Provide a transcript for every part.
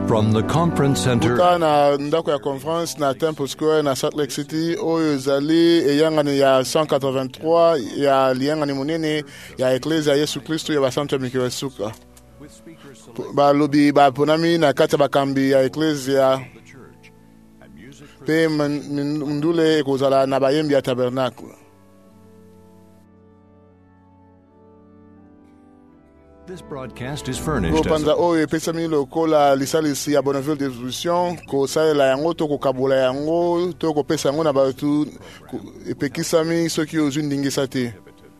From the conference center na ndako ya conference na Temple Square na Salt Lake City, oyo ezali eyangani ya 183 ya liyangani munene ya Eklezia Yesu Kristo ya basantu ya mikiro suka. Balobi baponami na kati ya bakambi ya Eklezia pe mndule ekozala na bayembi ya tabernacle. This broadcast is furnished Panza oyo epesami lokola lisalisi ya Bonneville Distribution ko salela yango to ko kabula yango to ko pesa yango na batu epekisami soki ozwi ndingisa te.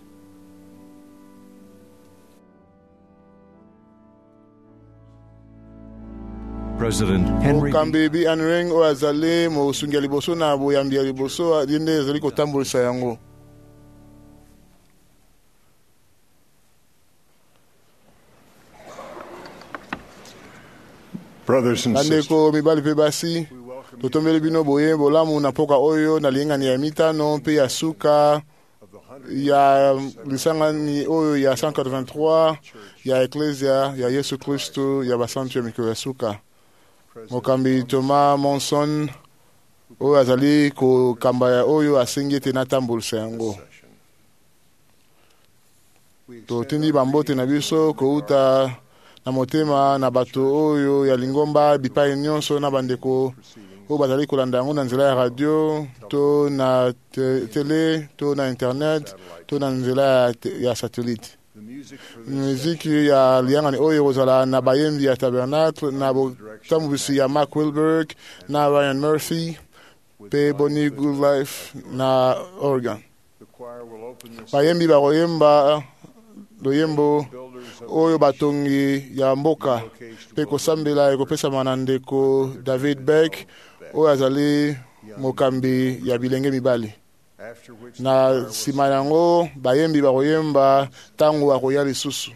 President Henry Kambebi Anring o azale mo sungia liboso na boyambi ya liboso yende ezali kotambulisa yango. Brothers and sisters, mibali pe basi totombeli bino boye bolamu na poka oyo na lingani ya mitano pe ya suka ya lisangani oyo ya 183 ya Eklezia ya Yesu Kristo ya basantu ya mikiro ya suka. Mokambi Thomas Monson oyo azali ko kamba ya oyo asengi te na tambulisa yango. Totindi bambote na biso kouta na motema na bato oyo ya lingomba bipai nyonso na bandeko oyo bazali kolanda yango na nzela ya radio to na tele to na internet to na nzela ya satellite. Muziki ya liyangani oyo kozala na bayembi ya tabernacle na botambusi ya Mark Wilberg na Ryan Murphy pe Bonnie Goodlife na organ. Bayembi bakoyemba loyembo oyo batongi ya mboka pe kosambela ekopesa na ndeko David Beck oyo azali mokambi ya bilenge mibali. Na sima yango bayembi bakoyemba tango akoya lisusu.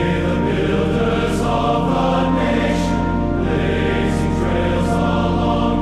Trails along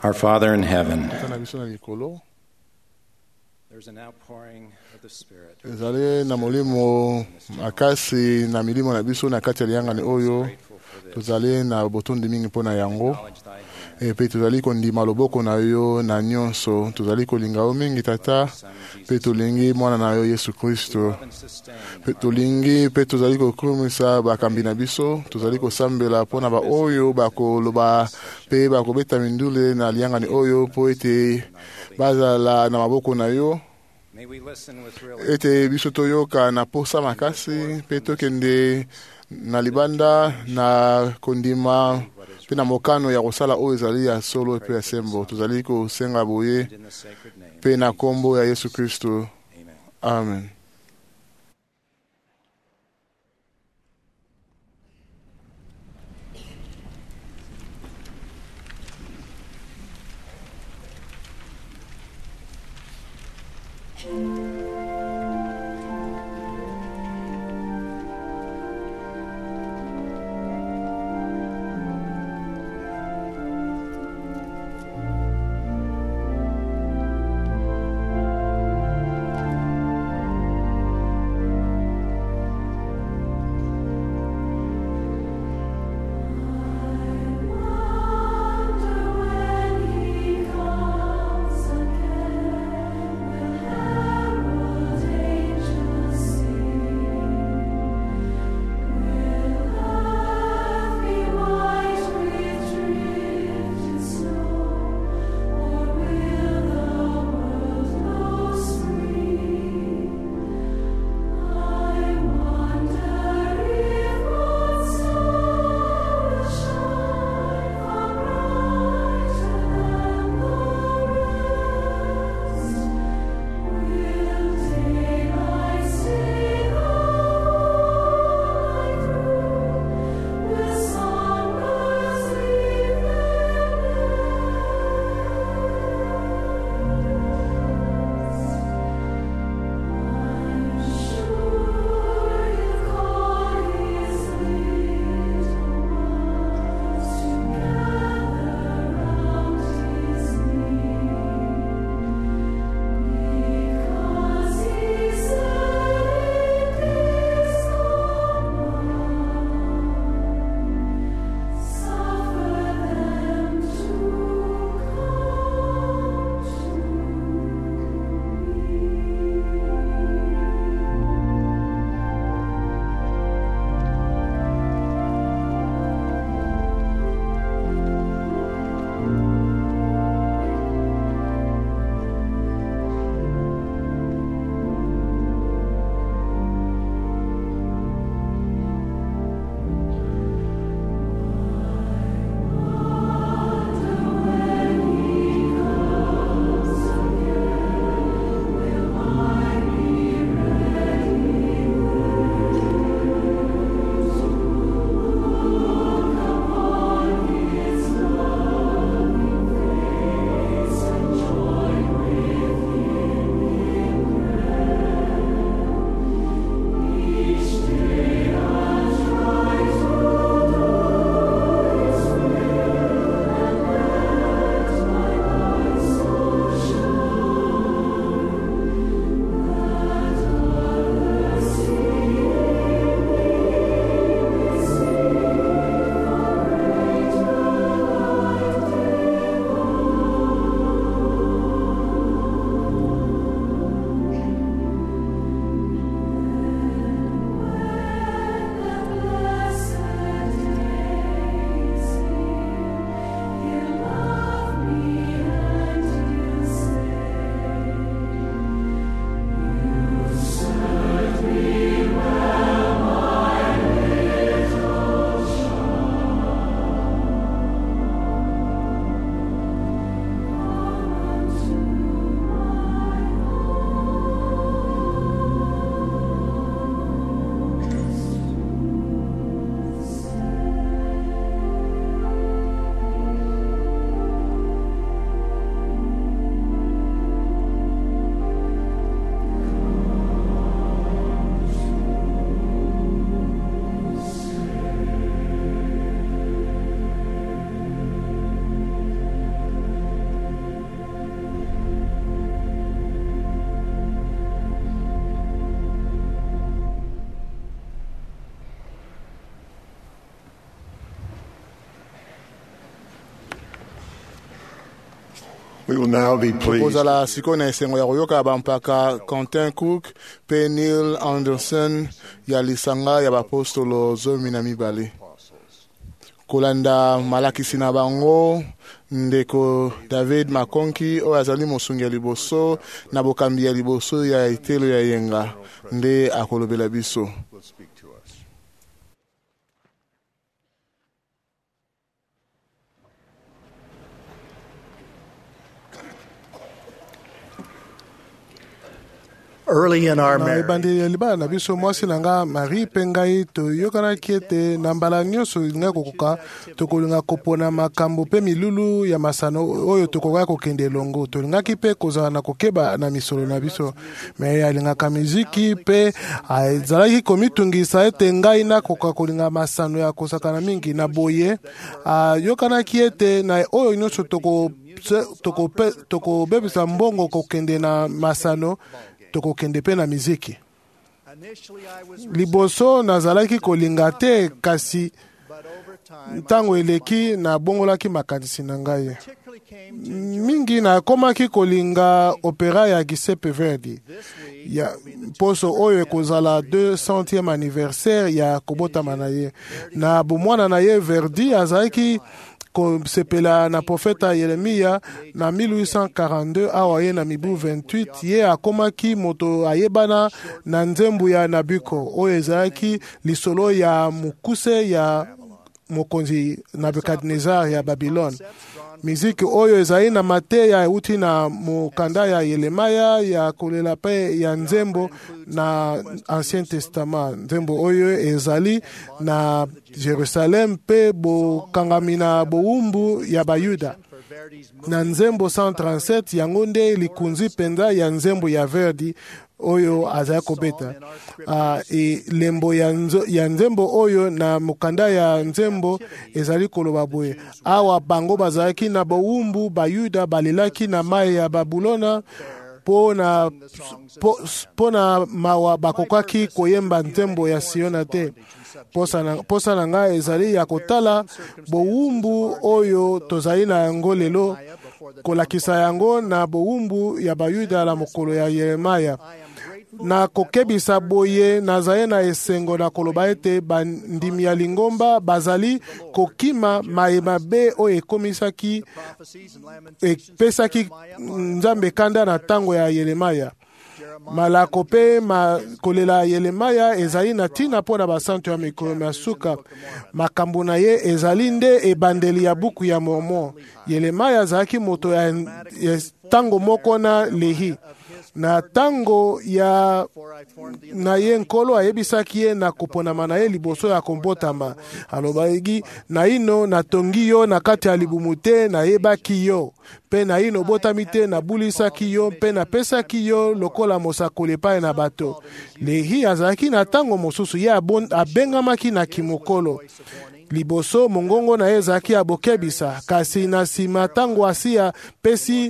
Our Father in heaven, Tata na biso na likolo, there's an outpouring of the Spirit. ezali na molimo makasi na milimo na biso na kati ya liyangani oyo. Tozali na botondi mingi mpo na yango. Acknowledge thy hand. Pe tozali kondima loboko na yo na nyonso. Tozali kolinga yo mingi tata. Pe tolingi mwana na yo Yesu Kristo. Love and sustain. Pe tolingi pe tozali kokumisa bakambi na biso. Tozali kosambela mpo na baoyo bakoloba pe bakobeta mindule na liyangani oyo po ete bazala na maboko na yo. May we listen with real Ete biso toyoka na posa makasi pe tokende na libanda na kondima pe na mokano ya kosala oyo ezali ya solo pe ya sembo. Tozali kosenga boye in the sacred name. pe na kombo ya Yesu Kristo. Amen. Amen. We will now be pleased kozala sikoyo na esengo ya koyoka bampaka Quentin Cook pe Neil Anderson ya lisanga ya bapostolo 12 kolanda malakisi na bango ndeko David Makonki oyo azali mosungi ya liboso na bokambi ya liboso ya etelo ya yenga nde akolobela biso. Early in our na marriage, ebandeli libala na biso mwasi na nga Marie mpe ngai toyokanaki ete na mbala nyonso ngai kokoka tokolinga kopona makambo mpe milulu ya masano oyo tokokaki kokende elongo. Tolingaki mpe kozala na kokeba na misolo na biso me alingaka miziki mpe ezalaki komitungisa ete ngai nakoka kolinga masano ya kosakana mingi na boye yokanaki ete na oyo nyonso tokobebisa mbongo kokende na masano tokokende pe na miziki. Liboso nazalaki kolinga te kasi ntango eleki na bongolaki makanisi na ngai mingi nakomaki kolinga opera ya Giuseppe Verdi ya poso oyo ekozala 200e anniversaire ya kobotama na ye na bomwana na ye. Verdi azalaki kosepela na profeta Yeremia na 1842 awa ye na mibu 28 ye akomaki moto ayebana na nzembo ya Nabuko oyo ezalaki lisolo ya mokuse ya mokonzi Nabukadnezar ya Babylone. Miziki oyo ezali na mateya euti na mokanda ya Yeremia ya kolela pe ya nzembo na Ancien Testament. Nzembo oyo ezali na Jerusalem pe bokangami na bowumbu ya Bayuda. Na nzembo 137 yango nde likunzi penza ya nzembo ya Verdi oyo azali kobeta. Lembo ya nzembo oyo na mokanda ya nzembo ezali koloba boye awa bango bazalaki na bowumbu Bayuda balelaki na mai ya Babulona pona mawa bakokaki koyemba nzembo ya Siona te. Posa na nga ezali ya kotala bowumbu oyo tozali na yango lelo kolakisa yango na bowumbu ya Bayuda la mokolo ya Yeremia. Na kokebisa boye nazali na esengo na koloba ete bandimi ya lingomba bazali kokima mabe oyo ekomisaki epesaki nzambe kanda na tango ya Yeremia. Malako pe kolela Yeremia ezali na tina mpona basantu ya mikolo ya suka. Makambo na ye ezali nde ebandeli ya buku ya Mormon. Yeremia azalaki moto ya tango moko na Lehi. Na tango ya na ye nkolo ayebisaki ye na koponama na ye liboso ya kombotama. Alobaki na ino natongi yo na kati ya libumu te nayebaki yo. Pe na ino botami te nabulisaki yo pe napesaki yo lokola mosakoli epai na bato. Lehi azalaki na tango mosusu ye abengamaki na kimokolo. Liboso mongongo na ye ezalaki ya bokebisa kasi na nsima tango asi pesi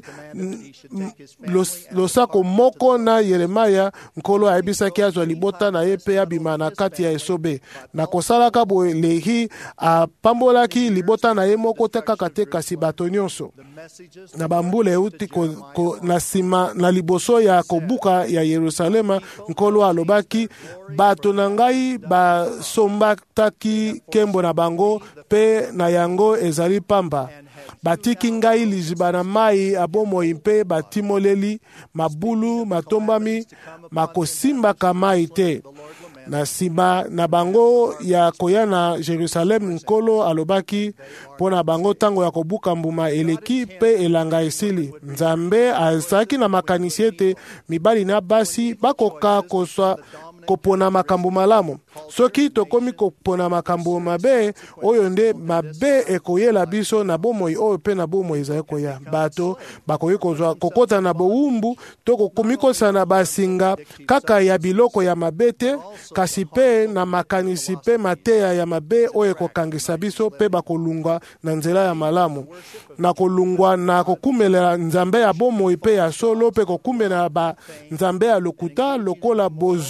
losako moko na Yeremia nkolo ayebisaki azwa libota na ye pe abima na kati ya esobe. Na kosalaka boye Lehi apambolaki libota na ye moko te kaka te kasi bato nyonso na bambula euti na nsima na liboso ya kobuka ya Yerusalema. Nkolo alobaki bato na ngai basombataki kembo na bango pe na yango ezali pamba. Batiki ngai liziba na mai abomoi mpe batimoleli mabulu matombami makosimbaka mai te. Na nsima na bango ya koya na Jerusalem nkolo alobaki mpona bango tango ya kobuka mbuma eleki pe elanga esili. Nzambe azalaki na makanisi ete mibali na basi bakoka kopona makambo malamu. Soki tokomi kopona makambo mabe oyo nde mabe ekoyela biso na bomoi oyo pe na bomoi ezali koya. Bato bakoki kokota na bowumbu to kokomi kosana basinga kaka ya biloko ya mabe te kasi pe na makanisi pe mateya ya mabe oyo ekokangisa biso pe bakolungwa na nzela ya malamu. Na kolungwa na kokumela nzambe ya bomoi pe ya solo pe kokumela nzambe ya lokuta lokola bozwi pe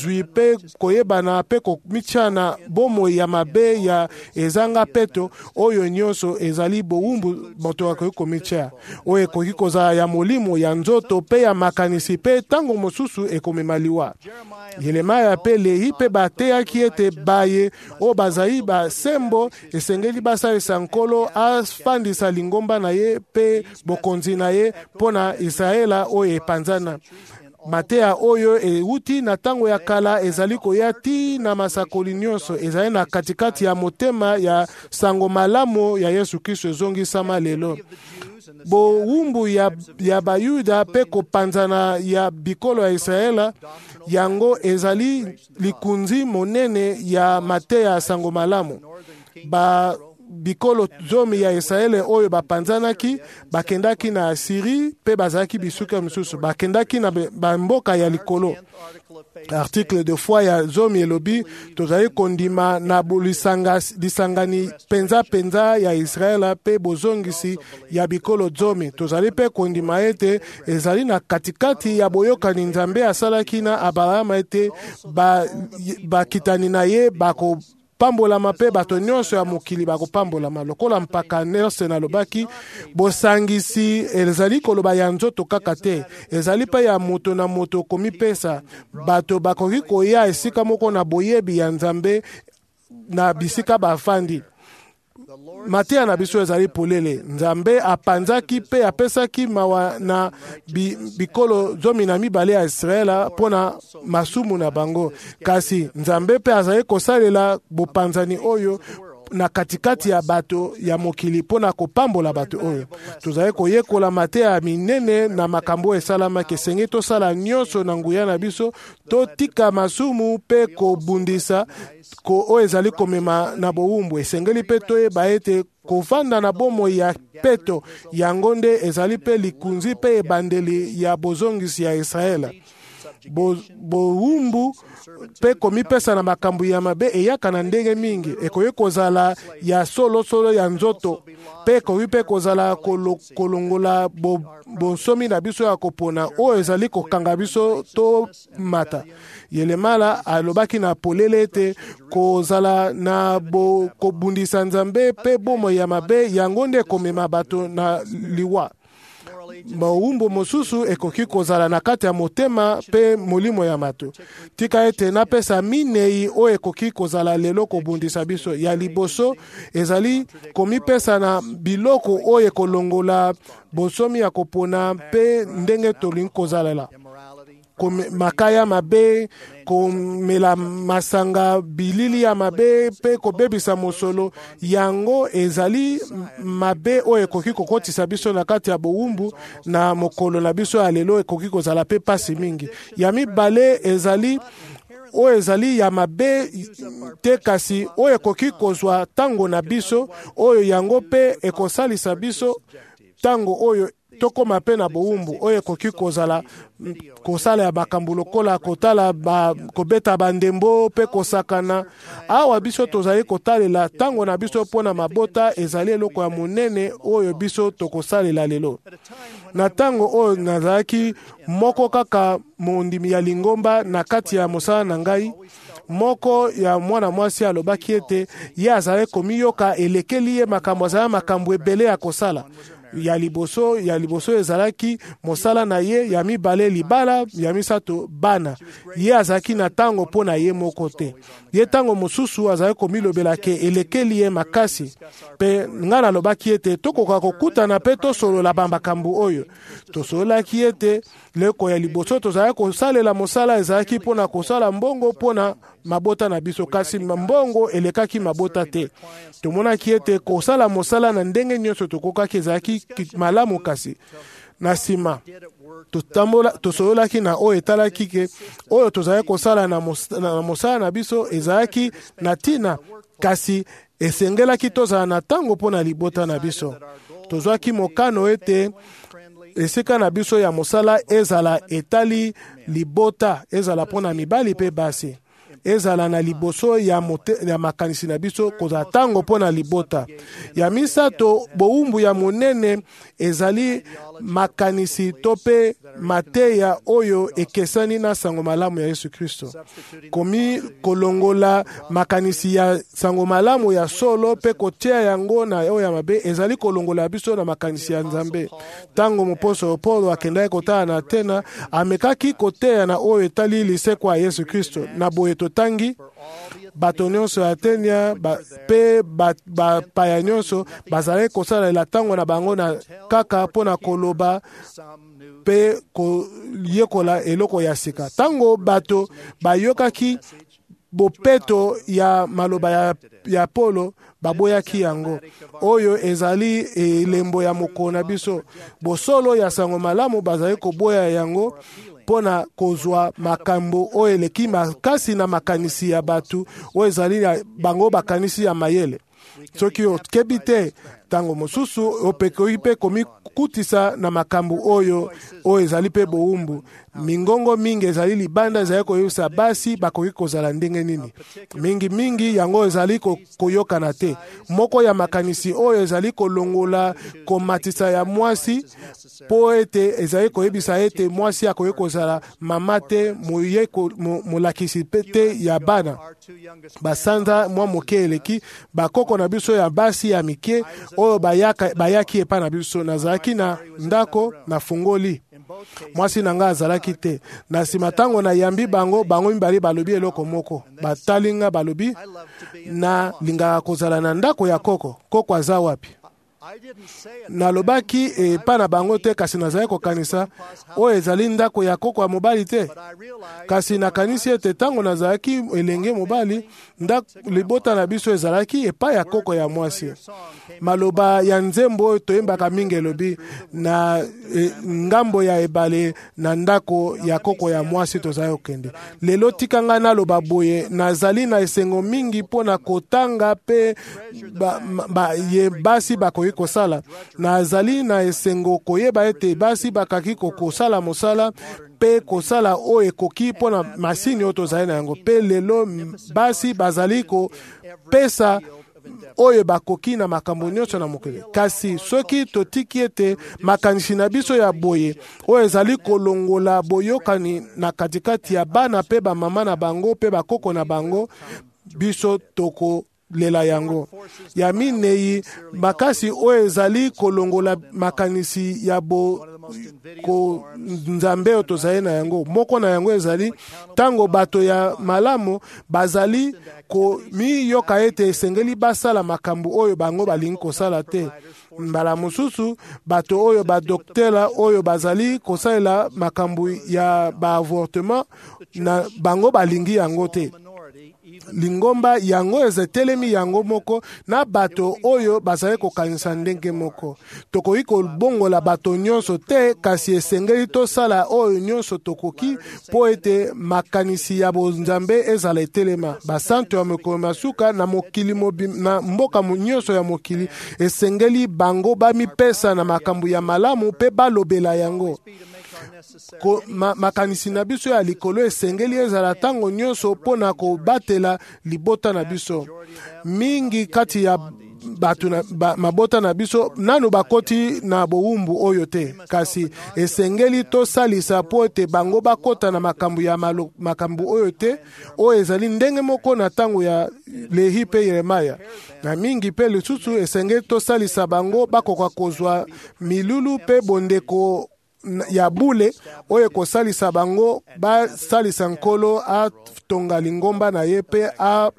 mpe koyebana mpe komitya na bomoi ya mabe ya ezanga peto oyo nyonso ezali bowumbu moto akoki komitya oyo ekoki kozala ya molimo ya nzoto mpe ya makanisi mpe ntango mosusu ekomema liwa. Yeremaya mpe lehi mpe bateyaki ete baye oyo bazali basembo esengeli basalisa nkolo afandisa lingomba na ye mpe bokonzi na ye mpo na Israela oyo epanzana. Mateya oyo euti na ntango ya kala ezali koya ti na masakoli nyonso ezali na katikati ya motema ya sango malamu ya Yesu Kristo ezongisama lelo. Bowumbu ya Bayuda mpe kopanzana ya bikolo ya Israela yango ezali likunzi monene ya mateya ya sango malamu. Bikolo zomi ya Israele oyo bapanzanaki bakendaki na Asiri mpe bazalaki bisuka misusu bakendaki na bamboka ya likolo. Article de foi ya zomi elobi tozali kondima na lisangani penza ya Israela mpe bozongisi ya bikolo zomi. Tozali mpe kondima ete ezali na katikati ya boyokani Nzambe asalaki na Abrahama ete bakitani na ye bako pambolama mpe bato nyonso ya mokili bakopambolama lokola mpaka Nelson alobaki bosangisi ezali koloba ya nzoto kaka te ezali mpe ya moto na moto komipesa bato bakoki koya esika moko na boyebi ya Nzambe na bisika bafandi. Mateya na biso ezali polele Nzambe apanzaki mpe apesaki mawa na bikolo zomi na mibale ya Israela mpona masumu na bango kasi Nzambe mpe azali kosalela bopanzani oyo na katikati ya bato ya mokili mpona kopambola bato oyo. Tozali koyekola mateya ya minene na makambo esalamaki esengeli tosala nyonso na nguya na biso totika masumu mpe kobundisa oyo ezali komema na bowumbu. Esengeli mpe toyeba ete kovanda na bomoi ya peto yango nde ezali mpe likunzi mpe ebandeli ya bozongisi ya Israela. Bowumbu mpe komipesa na makambo ya mabe eyaka na ndenge mingi ekoki kozala ya solo ya nzoto mpe ekoki mpe kozala kolongola bonsomi na biso ya kopona oyo ezali kokanga biso to mata. Yeremia alobaki na polele ete kozala na kobundisa Nzambe mpe bomoi ya mabe yango nde komema bato na liwa. Bowumbu mosusu ekoki kozala na kati ya motema mpe molimo ya mato. Tika ete napesa minei oyo ekoki kozala lelo kobundisa biso. Ya liboso ezali komipesa na biloko oyo ekolongola bonsomi ya kopona mpe ndenge tolingi kozalela. Makaya mabe, komela masanga bilili ya mabe mpe kobebisa mosolo yango ezali mabe oyo ekoki kokotisa biso na kati ya bowumbu na mokolo na biso ya lelo ekoki kozala mpe pasi mingi. Ya mibale ezali oyo ezali ya mabe te kasi oyo ekoki kozwa tango na biso oyo yango mpe ekosalisa biso tango oyo tokoma mpe na bowumbu oyo ekoki kozala kosala ya makambo lokola kotala kobeta bandembo mpe kosakana. Awa biso tozali kotalela tango na biso mpona mabota ezali eloko ya monene oyo biso tokosalela lelo. Na tango oyo nazalaki moko kaka mondimi ya lingomba na kati ya mosala na ngai, moko ya mwana mwasi alobaki ete ye azali komiyoka elekeli ye makambo azali makambo ebele ya kosala. Ya liboso ezalaki mosala na ye, ya mibale libala, ya misato bana. Ye azalaki na tango mpo na ye moko te. Ye tango mosusu azalaki komilobelake elekeli ye makasi. Pe nga nalobaki ete tokoka kokutana mpe tosolola bamakambo oyo. Tosololaki ete leko ya liboso tozalaki kosalela mosala ezalaki mpo na kosala mbongo mpo na mabota na biso kasi mbongo elekaki mabota te. Tomonaki ete kosala mosala na ndenge nyonso tokokaki ezalaki malamu kasi na nsima tosololaki na oyo etalaki ke oyo tozalaki kosala na mosala na biso ezalaki na tina kasi esengelaki tozala na tango mpo na libota na biso. Tozwaki mokano ete esika na biso ya mosala ezala etali libota ezala mpo na mibali mpe basi. ezala na liboso ya makanisi na biso kozala tango mpo na libota. Ya misato, bowumbu ya monene ezali makanisi to mpe mateya oyo ekesani na sango malamu ya Yesu Kristo. Komi kolongola makanisi ya sango malamu ya solo mpe kotia yango na oyo ya mabe ezali kolongola biso na makanisi ya Nzambe. Tango moposo Paulo akendaki kotala na Atena, amekaki koteya na oyo etali lisekwa ya Yesu Kristo. Na boye totangi bato nyonso ya Atenia mpe bapaya nyonso bazalaki kosalela ntango na bango na kaka mpo na koloba mpe koyekola eloko ya sika. Tango bato bayokaki bopeto ya maloba ya Paulo, baboyaki yango. Oyo ezali elembo ya mokolo na biso. Bosolo ya sango malamu bazali koboya yango pona kozwa makambo oyo eleki makasi na makanisi ya batu oyo ezali bango bakanisi ya mayele. Soki okebi te, tango mosusu opekoki mpe komikutisa na makambo oyo ezali mpe bowumbu. Mingongo mingi ezali libanda ezali koyebisa basi bakoki kozala ndenge nini. Mingi yango ezali koyokana te. Moko ya makanisi oyo ezali kolongola komatisa ya mwasi po ete ezali koyebisa ete mwasi akoki kozala mama te, molakisi te ya bana. Basanza mwa moke eleki bakoko na biso ya basi ya mike oyo bayaki epa na biso. Nazalaki na ndako na fungoli, mwasi na nga azalaki te. Na nsima ntango na yambi bango mibali balobi eloko moko. Batali nga balobi na lingaka kozala na ndako ya koko aza wapi. Nalobaki epa na bango te, kasi nazali kokanisa oyo ezali ndako ya koko ya mobali te. Kasi nakanisi ete tango nazalaki elenge mobali, libota na biso ezalaki epa ya koko ya mwasi. Maloba ya nzembo oyo toyembaka mingi elobi na ngambo ya ebale na ndako ya koko ya mwasi tozali okende. Lelo tikanga naloba boye, nazali na esengo mingi mpo na kotanga pe basi bakoki kosala. Nazali na esengo koyeba ete basi bakaki kosala mosala pe kosala oyo ekoki mpo na masini oyo tozali na yango. Pe lelo basi bazali kopesa oyo bakoki na makambo nyonso na mokili. Kasi soki totiki ete makanisi na biso ya boye oyo ezali kolongola boyokani na katikati ya bana pe bamama na bango pe bakoko na bango, biso toko lela yango. Ya minei makasi oyo ezali kolongola makanisi ya Nzambe oyo tozali na yango. Moko na yango ezali tango bato ya malamu bazali komiyoka ete esengeli basala makambo oyo bango balingi kosala te. Mbala mosusu bato oyo badoktela oyo bazali kosalela makambo ya baavortement na bango balingi yango te. Lingomba yango ezetelemi yango moko na bato oyo bazali kokanisa ndenge moko. Tokoki kobongola bato nyonso te, kasi esengeli tosala oyo nyonso tokoki po ete makanisi ya Nzambe ezala etelema. Basanto ya mokolo masuka na mokili na mboka nyonso ya mokili esengeli bango bamipesa na makambo ya malamu pe balobela yango. Makanisi na biso ya likolo esengeli ezala tango nyonso mpo na kobatela libota na biso. Mingi kati ya mabota na biso nanu bakoti na bowumbu oyo te, kasi esengeli tosalisa po ete bango bakota na makambo oyo te, oyo ezali ndenge moko na tango ya Lehi pe Yeremaya. Na mingi pe lisusu esengeli tosalisa bango bakoka kozwa milulu pe bondeko ya bule oyo kosalisa bango basalisa nkolo atonga lingomba na ye pe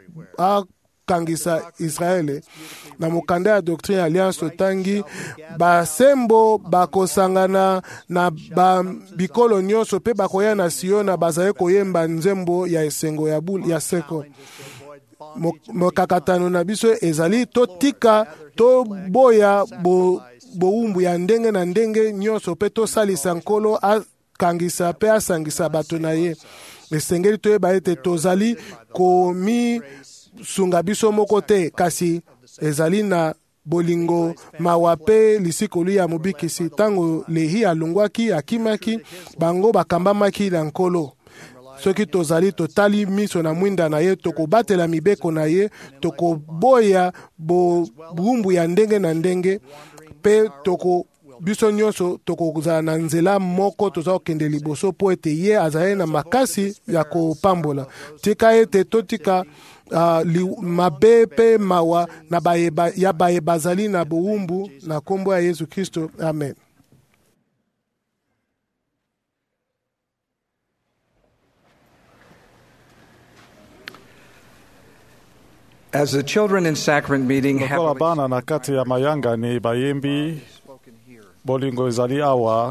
akangisa Israele. Na mokanda ya doctrine alliance otangi basembo bakosangana na bikolo nyonso pe bakoya na Siona bazali koyemba nzembo ya esengo ya seko. Mokakatano na biso ezali totika toboya bowumbu ya ndenge na ndenge nyonso pe tosalisa nkolo akangisa pe asangisa bato na ye. Esengeli toyeba ete tozali komi sunga biso moko te, kasi ezali na bolingo mawa pe lisikoli ya mobikisi. Tango Lehi alongwaki akimaki, bango bakambamaki na nkolo. soki tozali totali miso na mwinda na ye tokobatela mibeko na ye tokoboya bowumbu ya ndenge na ndenge mpe biso nyonso tokozala na nzela moko toza kokende liboso mpo ete ye azali na makasi ya kopambola. Tika ete totika mabe mpe mawa na bayeba bazali na bowumbu na kombo ya Yesu Kristo. Amen. As the children in sacrament meeting lokola bana na kati ya mayanga ni bayembi bolingo ezali awa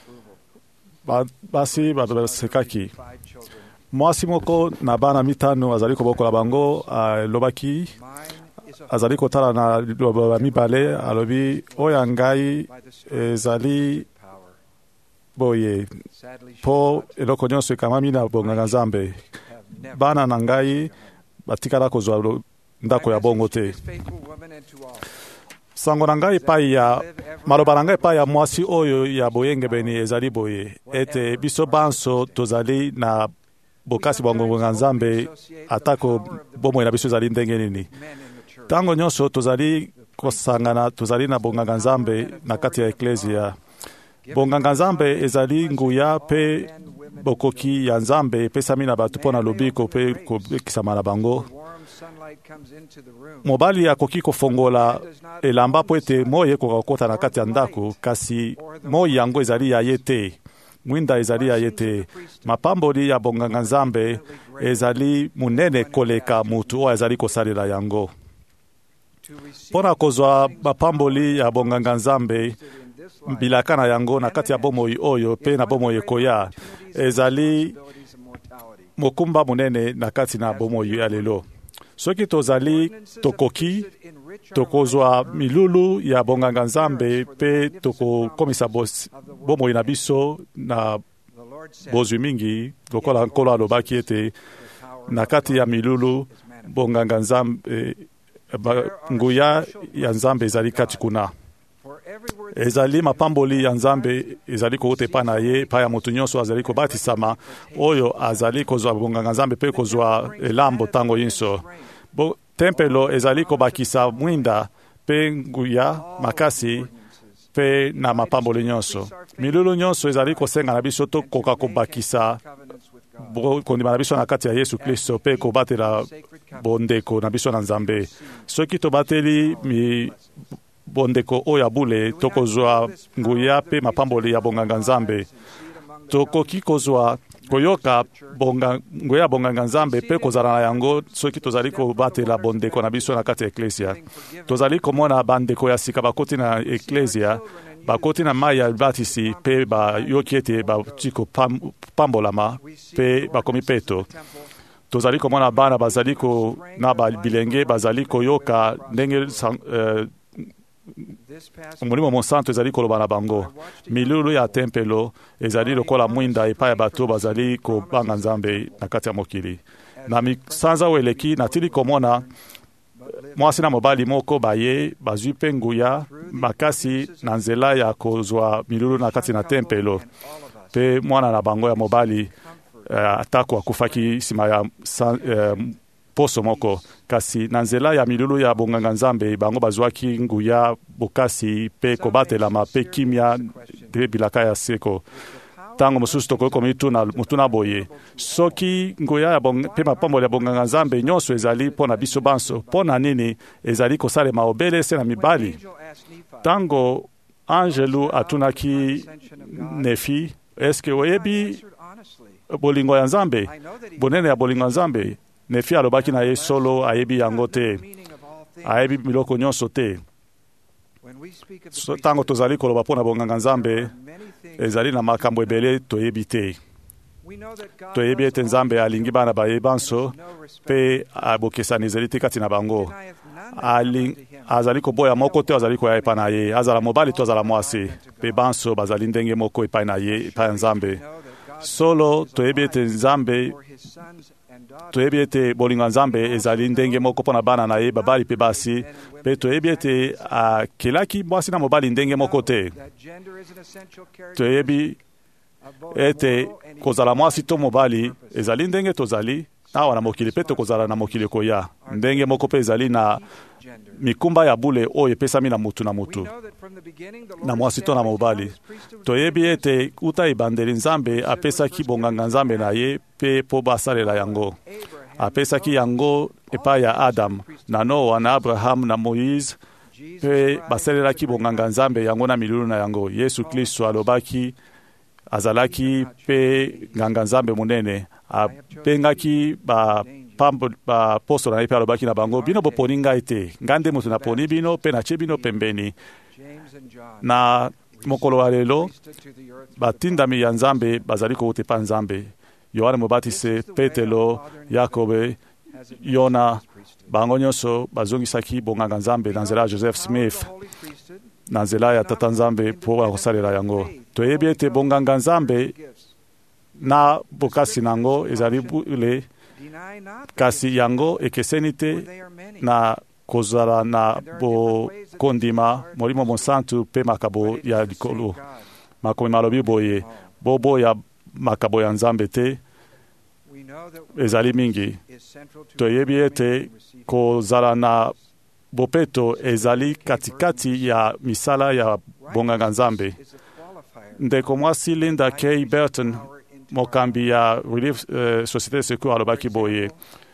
basi basekaki mwasi moko na bana mitano azali kobokola bango alobaki azali kotala na liloba mibale alobi oyo ngai ezali boye po eloko nyonso ekamami na bonganga Nzambe bana na ngai batikala kozwa ndako ya bongo te. Sango na ngai epai ya maloba na ngai epai ya mwasi oyo ya boyengebeni ezali boye ete biso banso tozali na bokasi bonganga Nzambe atako bomoi na biso ezali ndenge nini. Tango nyonso tozali kosangana tozali na bonganga Nzambe na kati ya eklesia. Bonganga Nzambe ezali nguya pe bokoki ya Nzambe epesami na bato mpona lobiko pe kobekisama na bango. Mobali akoki kofongola elamba po ete moi ekoka kokota na kati ya ndako kasi moi yango ezali ya ye te, mwinda ezali ya ye te. Mapamboli ya bonganga Nzambe ezali munene koleka mutu oyo ezali kosalela yango. Mpona kozwa mapamboli ya bonganga Nzambe mbilaka na yango na kati ya bomoi oyo pe na bomoi ekoya ezali mokumba munene na kati na bomoi ya lelo. Soki tozali tokoki tokozwa milulu ya bonganga Nzambe pe tokokomisa bomoi na biso na bozwi mingi lokola nkolo alobaki ete na kati ya milulu bonganga Nzambe nguya ya Nzambe ezali kati kuna. Ezali mapamboli ya Nzambe ezali kouta epai na ye epai ya moto nyonso azali kobatisama oyo azali kozwa bonganga Nzambe pe kozwa elambo ntango nyonso. Tempelo ezali kobakisa mwinda pe nguya makasi pe na mapamboli nyonso. Milulu nyonso ezali kosenga na biso tokoka kobakisa kondima na biso na kati ya Yesu Kristo pe kobatela bondeko na biso na Nzambe. Soki tobateli bondeko oyo abule tokozwa nguya pe mapamboli ya bonganga Nzambe. Tokoki kozwa koyoka nguya bonganga Nzambe pe kozala na yango soki tozali kobatela bondeko na biso na kati ya eklesia. Tozali komona bandeko ya sika bakoti na eklesia bakoti na mai ya batisi pe bayoki ete batiko pambolama pe bakomi peto. Tozali komona bana bazali na bilenge bazali koyoka ndenge Mulimo Monsanto ezali koloba na bango. Milulu ya tempelo ezali lokola mwinda epai ya bato bazali kobanga Nzambe na kati ya mokili. Na misanza weleki natili komona mwasi na mobali moko baye bazwi pe nguya makasi na nzela ya kozwa milulu na kati na tempelo. Pe mwana na bango ya mobali atako akufaki nsima ya poso moko kasi na nzela ya milulu ya bonganga Nzambe bango bazwaki nguya bokasi pe kobatelama pe kimia de bilaka ya seko. Tango mosusu tokokomi mutuna boye soki nguya ya pe mapamboli ya bonganga Nzambe nyonso ezali mpona biso banso mpona nini ezali kosalema obelese na mibali. Tango angelu atunaki Nefi eske oyebi bolingo ya Nzambe bonene ya bolingo ya Nzambe? Nefi alobaki na ye solo ayebi yango te, ayebi miloko nyonso te. Tango tozali koloba mpona bonganga Nzambe ezali na makambo ebele toyebi te. Toyebi ete Nzambe alingi bana bayebanso pe abokesani ezali te kati na bango. Azali koboya moko te azali koya epai na ye, azala mobali to azala mwasi pe banso bazali ndenge moko epai na ye epai ya Nzambe. Solo toyebi ete Nzambe toyebi ete bolingo Nzambe ezali ndenge moko mpona bana na ye babali pe basi pe toyebi ete akelaki mwasi na mobali ndenge moko te. Toyebi ete kozala mwasi to mobali ezali ndenge tozali awa na mokili mpe tokozala na mokili koya ndenge moko mpe ezali na mikumba ya bule oyo epesami na mutu na mutu na mwasi to na mobali. Toyebi ete uta ebandeli Nzambe apesaki bonganga Nzambe na ye mpe mpo basalela yango. Apesaki yango epai ya Adam na Noa na Abraham na Moïse mpe basalelaki bonganga Nzambe yango na milulu na yango. Yesu Kristo alobaki azalaki mpe nganga Nzambe monene apengaki baapostolo na ye mpe alobaki na bango bino boponi ngai te ngai nde moto naponi bino mpe natie bino pembeni. Na mokolo wa lelo batindami ya Nzambe bazali kouta epa Nzambe. Yohane Mobatisi, Petelo, Yakobe, Yona bango nyonso bazongisaki bonganga Nzambe na nzela ya Joseph Smith na nzela ya Tata Nzambe mpo kosalela yango. Toyebi ete bonganga Nzambe na bokasi nango ezali bule kasi yango ekeseni te na kozala na bokondima Molimo Monsanto mpe makabo ya likolo. Makomi malobi boye boboya makabo ya Nzambe te ezali mingi. Toyebi ete kozala na bopeto ezali katikati ya misala ya bonganga Nzambe. Ndeko mwasi Linda K. Burton mokambi ya Relief Société de Secours alobaki boye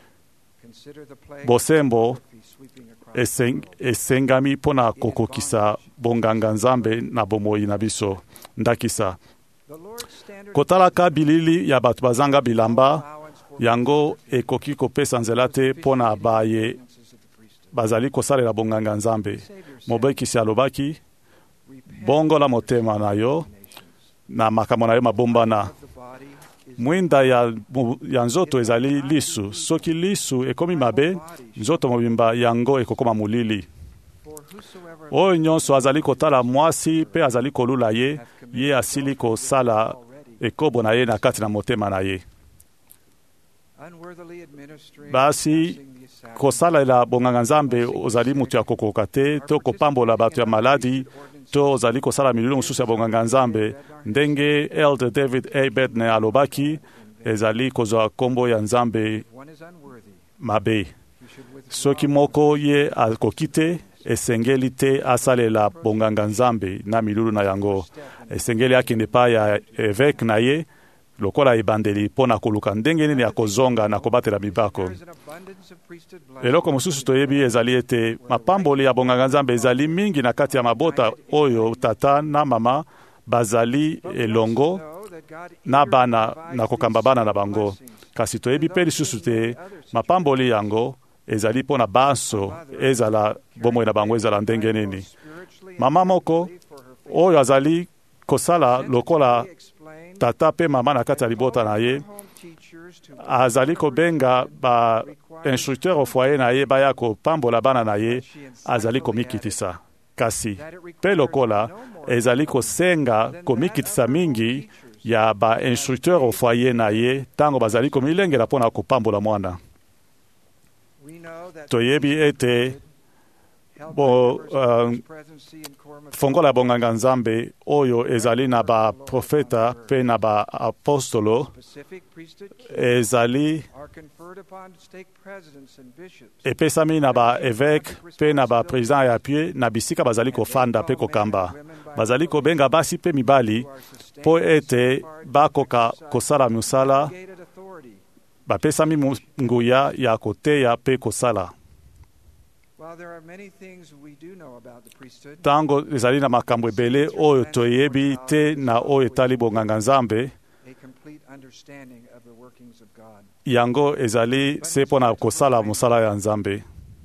bosembo esengami mpona kokokisa bonganga Nzambe na bomoi na biso. Ndakisa kotalaka bilili ya bato bazanga bilamba yango ekoki kopesa nzela te mpona baye bazali kosalela bonganga Nzambe. Mobekisi alobaki bongola motema na yo na makambo na yo mabombana. Mwinda ya nzoto ezali lisu. Soki lisu ekomi mabe, nzoto mobimba yango ekokoma molili. Oyo nyonso azali kotala mwasi pe azali kolula ye, ye asili kosala ekobo na ye na kati na motema na ye. Basi kosalela bonganga Nzambe ozali mutu ya kokoka te to kopambola bato ya maladi to ozali kosala milulu mosusu ya bonganga Nzambe ndenge Elder David A. Bednar alobaki ezali kozwa kombo ya Nzambe mabe. Soki moko ye akoki te esengeli te asalela bonganga Nzambe na milulu na yango. Esengeli akende pa ya evêque na ye lokola ebandeli mpona koluka ndenge nini ya kozonga na kobatela mibako. Eloko mosusu toyebi ezali ete mapamboli ya bonganga Nzambe ezali mingi na kati ya mabota oyo tata na mama bazali elongo na bana na kokamba bana na bango. Kasi toyebi pe lisusu te mapamboli yango ezali mpona banso ezala bomoi na bango ezala ndenge nini. Mama moko oyo azali kosala lokola tata pe mama na kati ya libota na ye azali kobenga ba instructeur au foyer na ye baya kopambola bana na ye azali komikitisa. Kasi pe lokola ezali kosenga komikitisa mingi ya ba instructeur au foyer na ye tango bazali komilengela mpona kopambola mwana. Toyebi ete fongola bonganga Nzambe oyo ezali na ba profeta pe na ba apostolo ezali epesami na ba évêque pe na ba président ya appui na bisika bazali kofanda pe kokamba. Bazali kobenga basi pe mibali po ete bakoka kosala musala bapesami nguya ya koteya pe kosala. Tango ezali na makambo ebele oyo toyebi te na oyo etali bonganga Nzambe yango ezali se mpona kosala mosala ya Nzambe.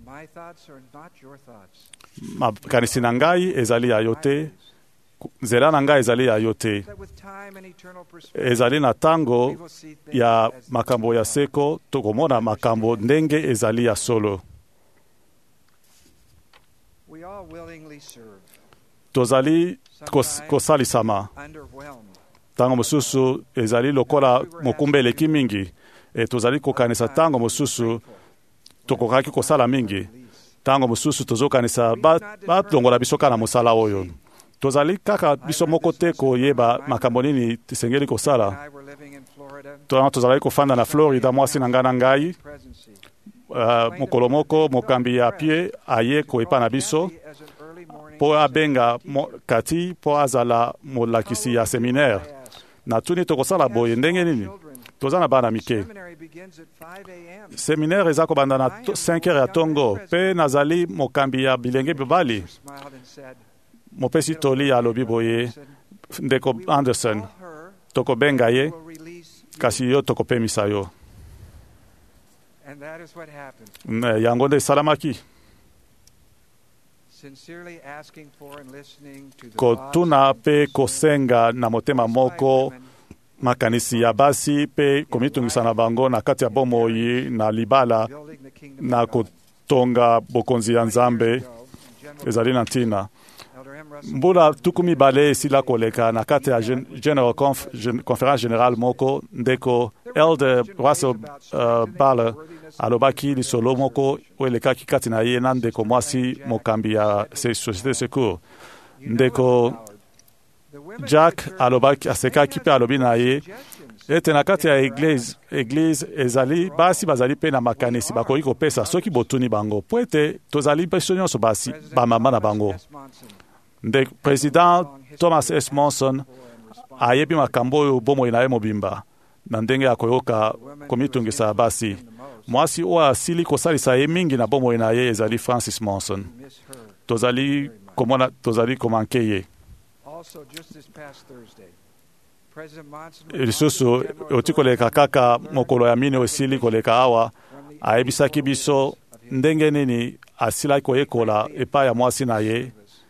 Makanisi na ngai ezali ya yo te, nzela na ngai ezali ya yo te. Ezali na tango ya makambo ya seko tokomona makambo ndenge ezali ya solo. Tozali kosalisama tango mosusu ezali lokola mokumba eleki mingi tozali kokanisa tango mosusu tokokaki kosala mingi tango mosusu tozokanisa batongola biso kana mosala oyo. tozali kaka biso moko te koyeba makambo nini tisengeli kosala. Tozali kofanda na Florida mwasi na ngai na ngai. Mokolo moko mokambi ya pie aye koepa na biso po abenga kati po azala molakisi ya seminaire. Na tuni tokosala boye ndenge nini? Toza na bana mike. Seminaire eza kobanda na 5h ya tongo. Pe nazali mokambi ya bilenge bibali. Mopesi toli ya lobi boye ndeko Anderson. Tokobenga ye kasi yo tokopemisa yo. Yango nde esalamaki. Kotuna pe kosenga na motema moko makanisi ya basi pe komitungisa na bango na kati ya bomoi na libala na kotonga bokonzi ya Nzambe ezali na ntina. Mbula tukumi bale esila koleka na kati ya Conference General moko ndeko Elder Russell Baller alobaki lisolo moko welekaki kati na ye na ndeko mwasi mokambi ya Société Secours. Ndeko Jack alobaki asekaki pe alobi na ye ete na kati ya eglise ezali basi bazali pe na makanisi bakoki kopesa soki botuni bango po ete tozali biso nyonso basi bamama na bango. Nde President Thomas S. Monson ayebi makambo oyo bomoi na ye mobimba na ndenge ya koyoka komitungisa basi. Mwasi oyo asili kosalisa ye mingi na bomoi na ye ezali Francis Monson. Tozali komanke ye. Lisusu oti koleka kaka mokolo ya mine osili koleka awa ayebisaki biso ndenge nini asila koyekola epai ya mwasi na ye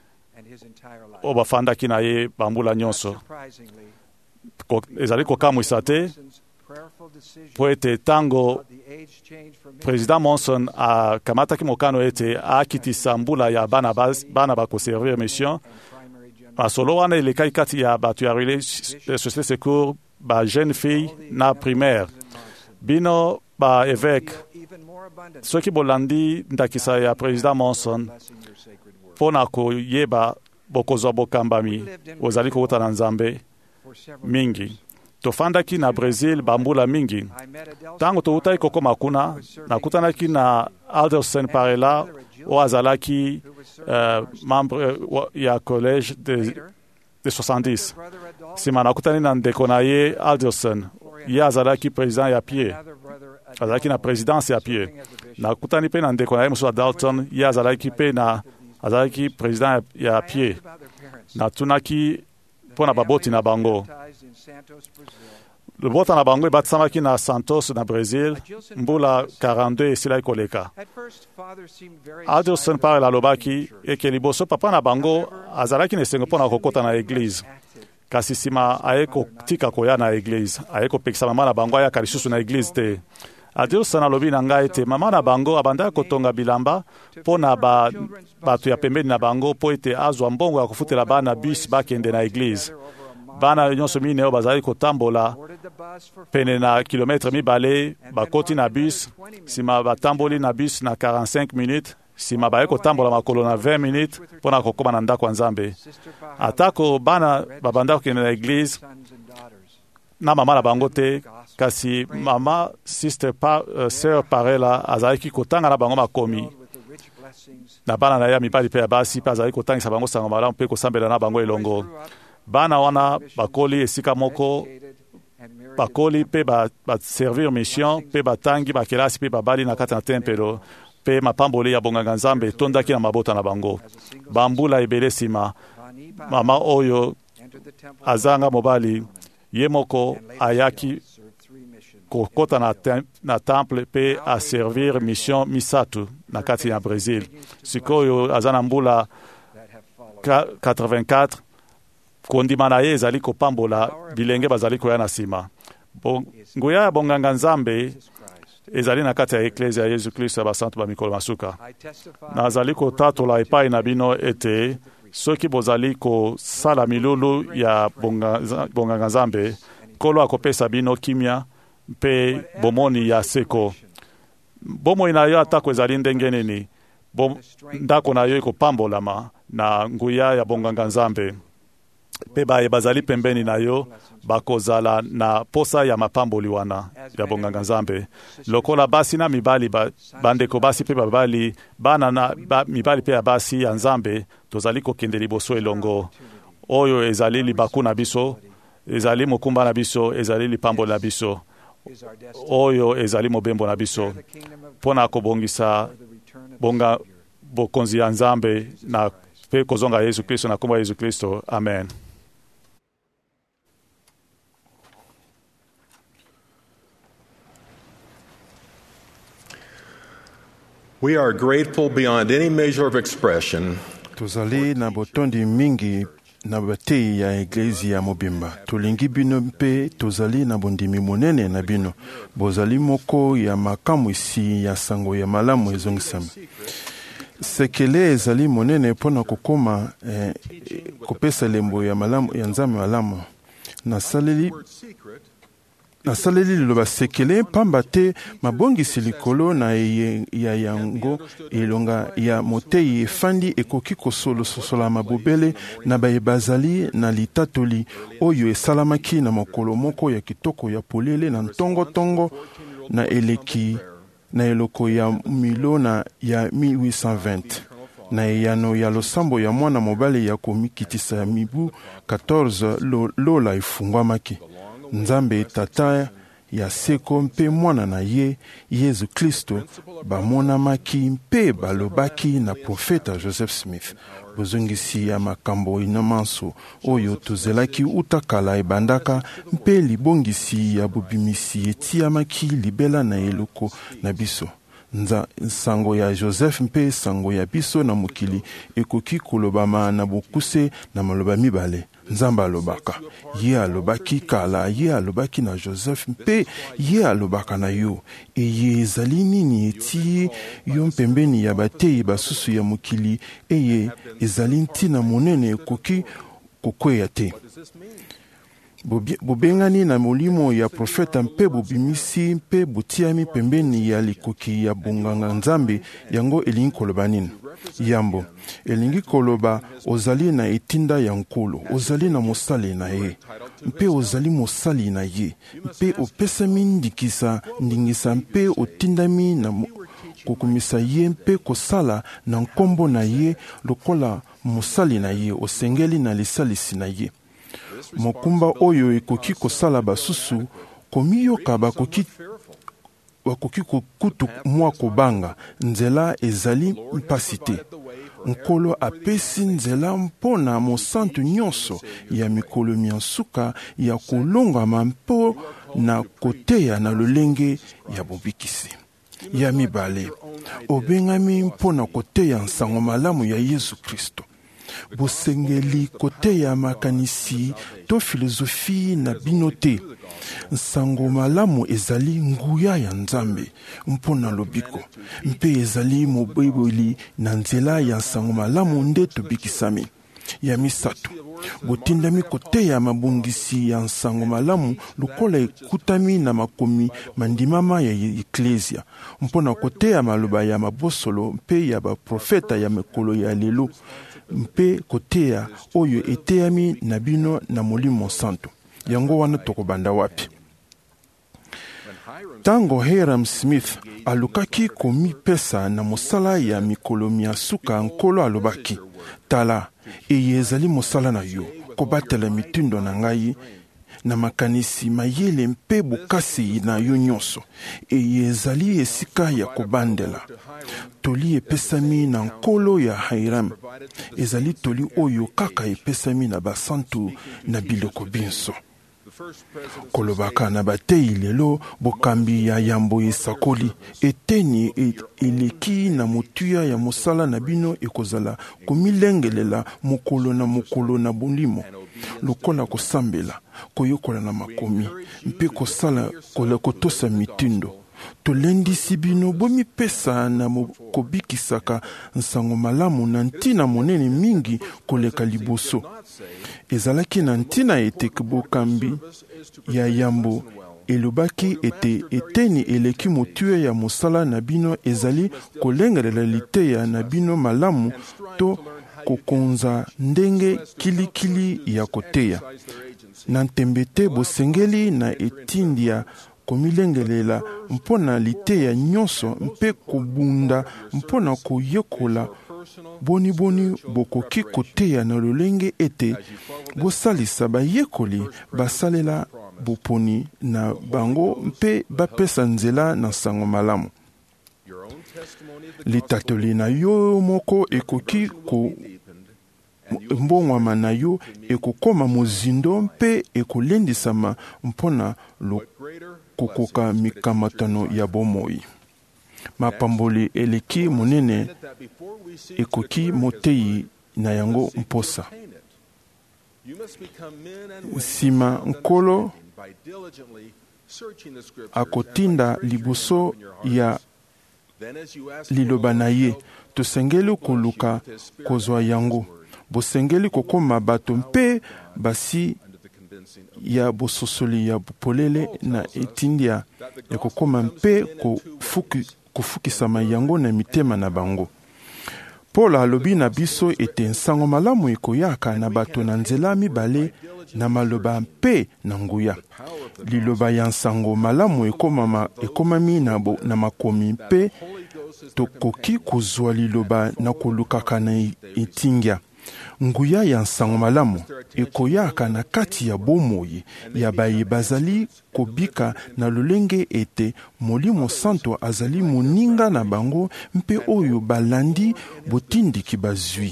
o bafandaki na ye bambula nyonso. Ezali kokamwisa te po ete tango President Monson akamataki mokano ete akitisa mbula ya bana bakoservir mission. Masolo wana elekai kati ya batu ya Société Secours ba jeune fille na primaire. Bino ba évêque soki bolandi ndakisa ya President Monson pona koyeba bokozwa bokambami ozali kouta na Nzambe mingi. Tofandaki na Brazil bambula mingi. Tango toutai kokoma kuna nakutanaki na Alderson Parela o azalaki membre ya collège de 70. Sima nakutani na ndeko na ye Alderson. Ye azalaki président ya pie. Azalaki na présidence ya pie. Nakutani pe na ndeko na ye Musa Dalton. Ye azalaki président ya pie. Natunaki pona baboti na bango. Lobota na bango ebatsamaki na Santos na Brazil mbula 42 esila koleka. Alderson Parela alobaki eke liboso papa na bango azalaki nesengo pona kokota na eglise. Kasi sima ayeko tika koya na eglise. Ayeko pekisa mama na bango ayaka lisusu na eglise te. Alderson alobi na ngai ete mama na bango abanda kotonga bilamba pona batu ya pembeni na bango po ete azwa mbongo ya kufutela bana bus bakende na eglise. Bana nyonso mine oyo bazali kotambola pene na kilometre mibale bakoti na bus sima batamboli na bus na 45 minutes sima baye kotambola makolo na 20 minutes mpona kokoma na ndako ya Nzambe. Atako bana babanda kokende na eglise na mama na bango te kasi mama sœur Parela azalaki kotanga na bango makomi na bana na ya mibali pe ya basi pe azalaki kotangisa bango sango malamu mpe kosambela na bango elongo. Bana wana bakoli esika moko bakoli pe servir mission pe batangi bakelasi pe babali na kati na tempelo pe mapamboli ya bonganga Nzambe tondaki na mabota na bango. Bambula ebele sima mama oyo azanga mobali ye moko ayaki kokota na temple pe a servir mission misatu na kati ya Brazil. Sikoyo azana mbula 84 kondima na ye ezali kopambola bilenge bazali koya na sima. Nguya ya bonganga Nzambe ezali na kati ya eklezia ya Yesu Kristo ya basantu ba mikolo masuka. Nazali kotatola epai na bino ete soki bozali kosala milulu ya bonganga Nzambe, Nkolo akopesa bino kimia mpe bomoni ya seko. Bomoi na yo atako ezali ndenge nini, ndako na yo ekopambolama, na nguya ya bonganga nzambe mpe baye bazali pembeni na yo bakozala na posa ya mapamboli wana ya bonganga nzambe lokola basi na mibali bandeko basi mpe babali bana na mibali mpe ya basi ya nzambe tozali kokende liboso elongo oyo ezali libaku na biso ezali mokumba na biso ezali lipamboli na biso oyo ezali mobembo na biso mpona kobongisa bokonzi ya nzambe na mpe kozonga Yesu Kristo na kombo ya Yesu Kristo. Amen. We are grateful beyond any measure of expression. Tozali na botondi mingi na batei ya eglezi ya mobimba. Tolingi bino mpe tozali na bondimi monene na bino. Bozali moko ya makamu isi ya sango ya malamu ezongisami. Sekele ezali monene pona kokoma kopesa lembo ya malamu ya nzambe malamu. Nasaleli liloba sekele pamba te mabongisi likolo na ya yango elonga ya motei efandi ekoki kosolosola mabobele na baye bazali na litatoli oyo esalamaki na mokolo moko ya kitoko ya polele na ntongo na eloko ya milona ya 1820 na eyano ya losambo ya mwana mobale ya komikitisa ya mibu 14 lola efungwamaki. Nzambe tata ya seko mpe mwana na ye Yesu Kristo bamonamaki mpe balobaki na profeta Joseph Smith. Bozongisi ya makambo inamanso oyo tozelaki utakala ebandaka mpe libongisi ya bobimisi etiamaki libela na eloko na biso. Nsango ya Joseph mpe sango ya biso na mokili ekoki kolobama na bokuse na maloba mibale. Nzambe alobaka, ye alobaki kala, ye alobaki na Joseph mpe ye alobaka na yo. Eye ezali nini eti yo mpembeni ya batei basusu ya mokili eye ezali ntina monene ekoki kokweya te. Bobengani na molimo ya profeta mpe bobimisi mpe butiami pembeni ya likoki ya bonganga nzambe yango elingi koloba nini? Yambo, elingi koloba ozali na etinda ya nkolo, ozali na mosali na ye, mpe ozali mosali na ye, mpe opesami ndingisa mpe otindami na kokumisa ye mpe kosala na nkombo na ye lokola mosali na ye, osengeli na lisalisi na ye. Mokumba oyo ekoki kosala basusu komiyoka bakoki kokutu mwa kobanga nzela ezali mpasi te. Nkolo apesi nzela mpona mosantu nyonso ya mikolo miansuka ya kolongama mpo na koteya na lolenge ya bobikisi. Ya mibale, obengami mpona koteya nsango malamu ya Yesu Kristo. Bosengeli koteya makanisi to filosofi na bino te. Nsango malamu ezali nguya ya nzambe mpona lobiko mpe ezali mobeboli na nzela ya nsango malamu nde tobikisami. Ya misato, botindami koteya mabongisi ya nsango malamu lokola ekutami na makomi mandimama ya eklesia mpona koteya maloba ya mabosolo mpe ya baprofeta ya mekolo ya lelo mpe koteya oyo eteyami na bino na molimo santo. Yango wana tokobanda wapi? Tango Hiram Smith alukaki komipesa na mosala ya mikolo miasuka nkolo alobaki, tala, eye ezali mosala na yo, kobatela mitindo na ngai na makanisi mayele mpe bokasi na yo nyonso. Eye ezali esika ya kobandela. Toli epesami na nkolo ya Hiram. Ezali toli oyo kaka epesami na basantu na biloko binso. Kolobaka na batei lelo bokambi ya yambo esakoli eteni eleki na motuya ya mosala na bino ekozala komilengelela mokolo na bolimo lokola kosambela koyokola na makomi mpe kosala kotosa mitindo. Tolendisi bino bomipesa na kobikisaka nsango malamu na ntina monene mingi koleka liboso. Ezalaki na ntina ete bokambi ya yambo elobaki ete eteni eleki motuya ya mosala na bino ezali kolengelela liteya na bino malamu to kokonza ndenge kilikili ya koteya. Na ntembe te bosengeli na etindia komilengelela mpona liteya nyonso mpe kobunda mpona koyekola boni bokoki koteya na lolenge ete bosalisa bayekoli basalela boponi na bango mpe bapesa nzela na sango malamu. Litatoli na yo moko ekoki mbongwama na yo ekokoma mozindo mpe ekolendisama mpona kokoka mikamatano ya bomoi. Mapamboli eleki monene ekoki motei na yango mposa. Nsima nkolo akotinda liboso ya liloba na ye, tosengeli koluka kozwa yango. Bosengeli kokoma bato mpe basi ya bososoli ya polele na etindia ya kokoma mpe kofukisama yango na mitema na bango. Paul alobi na biso ete nsango malamu ekoyaka na bato na nzela mibale na maloba mpe na nguya. Liloba ya nsango malamu ekomami na makomi mpe tokoki kozwa liloba na kolukaka na etingia. Nguya ya nsango malamu ekoyaka na kati ya bomoi ya baye bazali kobika na lolenge ete Molimo Santo azali moninga na bango mpe oyo balandi botindiki bazwi.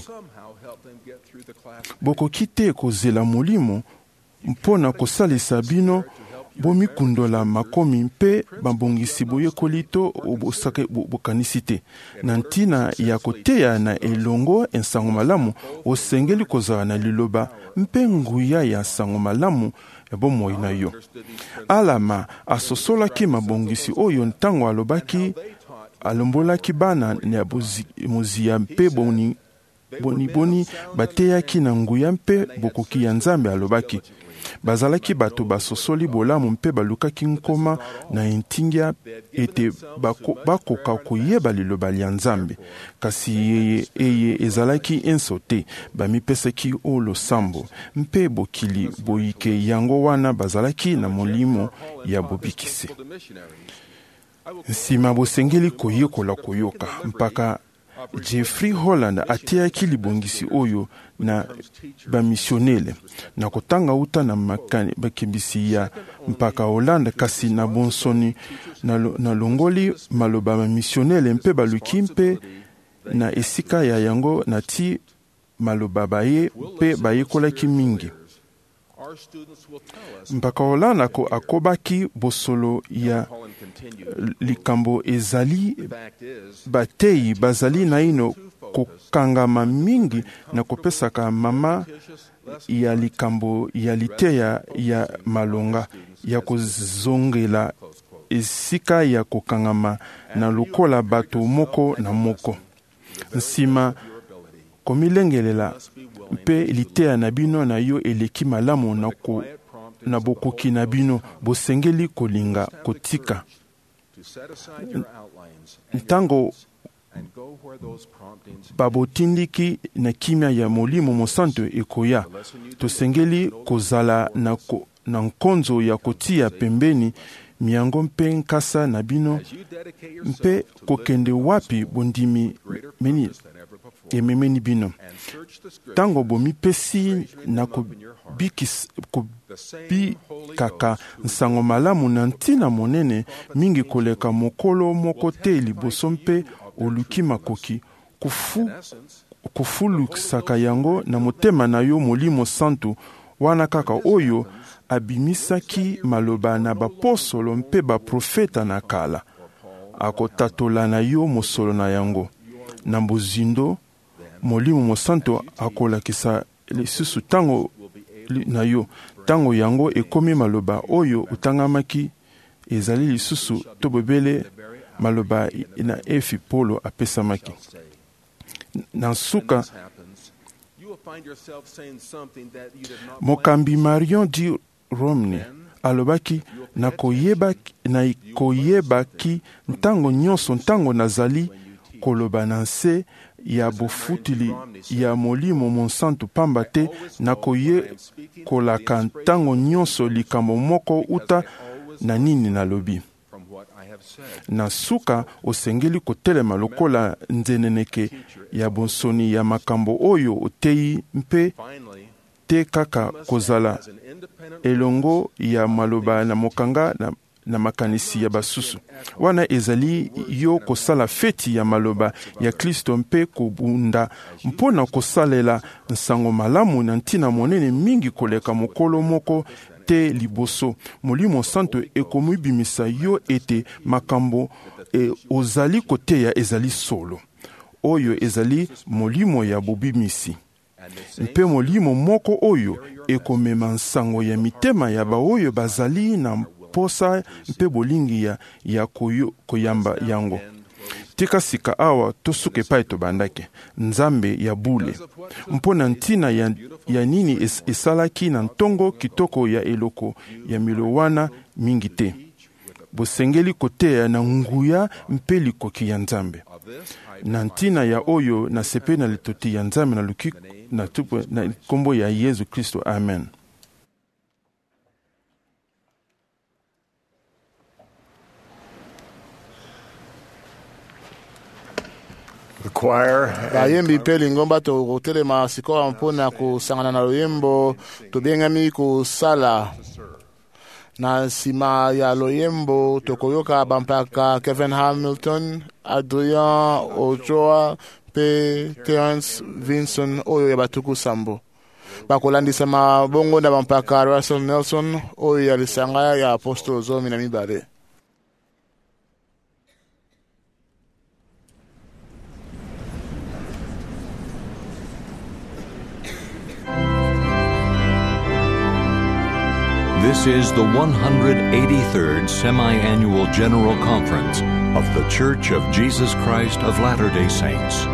Bokoki te kozela Molimo mpona kosalisa bino bomikundola makomi mpe babongisi boyekoli to bokanisi te. Na ntina ya koteya na elongo nsango malamu osengeli kozala na liloba mpe nguya ya nsango malamu ya bomoi na yo. Alama asosolaki mabongisi oyo ntango alombolaki bana na moziya mpe boni bateyaki na nguya mpe bokoki ya Nzambe alobaki. Bazalaki bato basosoli bolamu mpe balukaki nkoma na entingia ete bakoka koyeba liloba lya Nzambe. Kasi eye ezalaki enso te, bamipesaki o losambo mpe bokili boyike yango wana bazalaki na molimo ya bobikisi. Nsima bosengeli koyekola koyoka mpaka Jeffrey Holland ateyaki libongisi oyo na bamisionele na kotanga uta na bakebisi ya mpaka Holland kasi na bonsoni na longoli maloba bamisionele mpe baluki mpe na esika ya yango na ti maloba baye mpe bayekolaki mingi. Mpaka Holland akobaki bosolo ya likambo ezali batei bazali na ino kokangama mingi na kopesaka mama ya likambo ya liteya ya malonga ya kozongela esika ya kokangama na lokola bato moko na moko. Nsima komilengelela mpe liteya na bino na yo eleki malamu na bokoki na bino bosengeli kolinga kotika. Ntango babotindiki na kimia ya Molimo Mosanto ekoya, tosengeli kozala na nkonzo ya kotia pembeni miango mpe nkasa na bino mpe kokende wapi bondimi ememeni bino. Tango bomipesi na kobikaka nsango malamu na ntina monene mingi koleka mokolo moko te liboso mpe oluki makoki kofulukisaka yango na motema na yo Molimo Santo wana kaka oyo abimisaki maloba na bapostolo mpe baprofeta na kala. Akotatola na yo mosolo na yango. Na bozindo Molimo Mosanto akolakisa lisusu tango na yo. Tango yango ekomi maloba oyo utangamaki ezali lisusu to bobele maloba na efi Polo apesamaki. Na suka mokambi Marion di Romney alobaki na koyebaki ntango nyonso ntango nazali koloba na nse ya bofutili ya molimo monsanto pamba te nakoyekolaka ntango nyonso likambo moko uta na nini nalobi. Na suka osengeli kotelema lokola nzeneneke ya bonsoni ya makambo oyo otei mpe te kaka kozala elongo ya maloba na mokanga na makanisi ya basusu. Wana ezali yo kosala feti ya maloba ya Kristo mpe kobunda mpona kosalela nsango malamu na ntina monene mingi koleka mokolo moko te liboso. Molimo santo ekomibimisa yo ete makambo ozali koteya ezali solo. Oyo ezali molimo ya bobimisi. Mpe molimo moko oyo ekomema nsango ya mitema ya baoyo bazali na posa mpe bolingi ya koyamba yango. Tika sika awa tosuka epai tobandaki Nzambe ya bule mpona ntina ya nini esalaki na ntongo kitoko ya eloko ya milowana mingi te. Bosengeli koteya na nguya mpe likoki ya Nzambe. Na ntina ya oyo na sepe na litoti ya Nzambe na luki na tupo na kombo ya Yesu Kristo. Amen. bayembi mpe lingomba tokotelema sikoyo mpona kosangana na loyembo tobengami kosala. Na nsima ya loyembo tokoyoka bampaka Kevin Hamilton, Adrian Ochoa mpe Terence Vinson oyo ya batuku sambo. Bakolandisa mabongo na bampaka Russell Nelson oyo ya lisanga ya apostolo 12. This is the 183rd Semi-Annual General Conference of The Church of Jesus Christ of Latter-day Saints.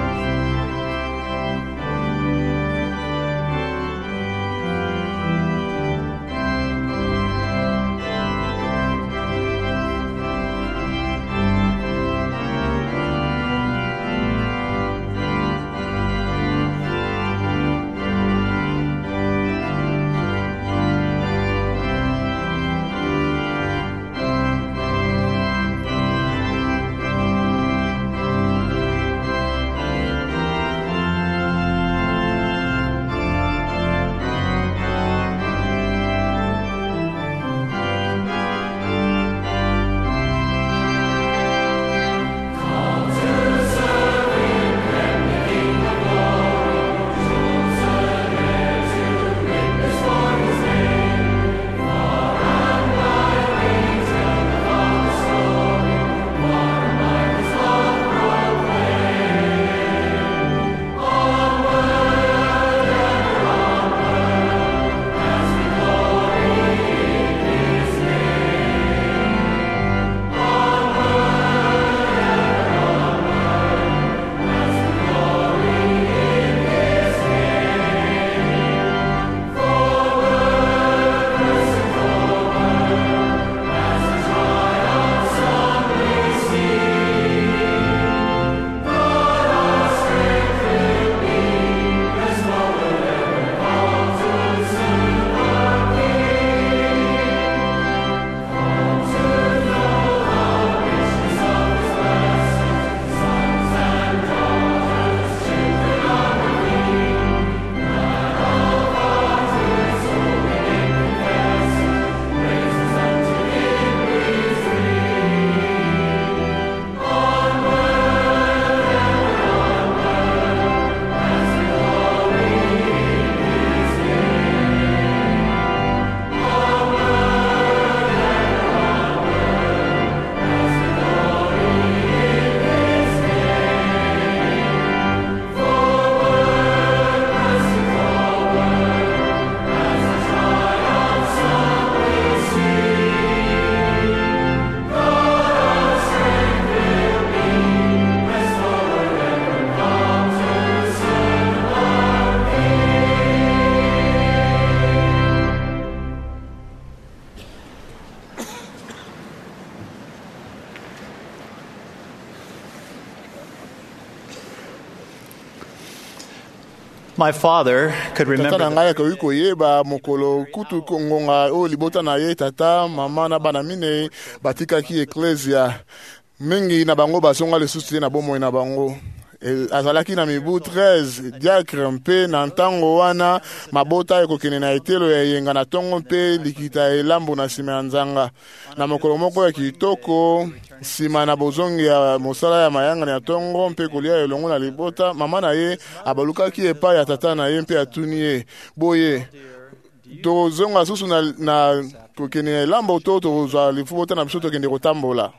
my father could tata remember na ngai akoki koyeba mokolo kutu ngonga oyo libota na ye tata mama na bana mine batikaki eklesia mingi na bango bazonga lisusu te na bomoi na bango. Azalaki na mibu 13 diacre mpe na ntango wana mabota ekokende na etelo ya yenga na tongo mpe likita elambo na nsima ya nzanga na mokolo moko ya kitoko nsima na bozongi ya mosala ya mayanga ya tongo mpe kolia elongo na libota mama na ye abalukaki epai ya tata na ye mpe atuni ye boye tozonga susu na kokende na elambo to tozwa lifubota na biso tokende kotambola.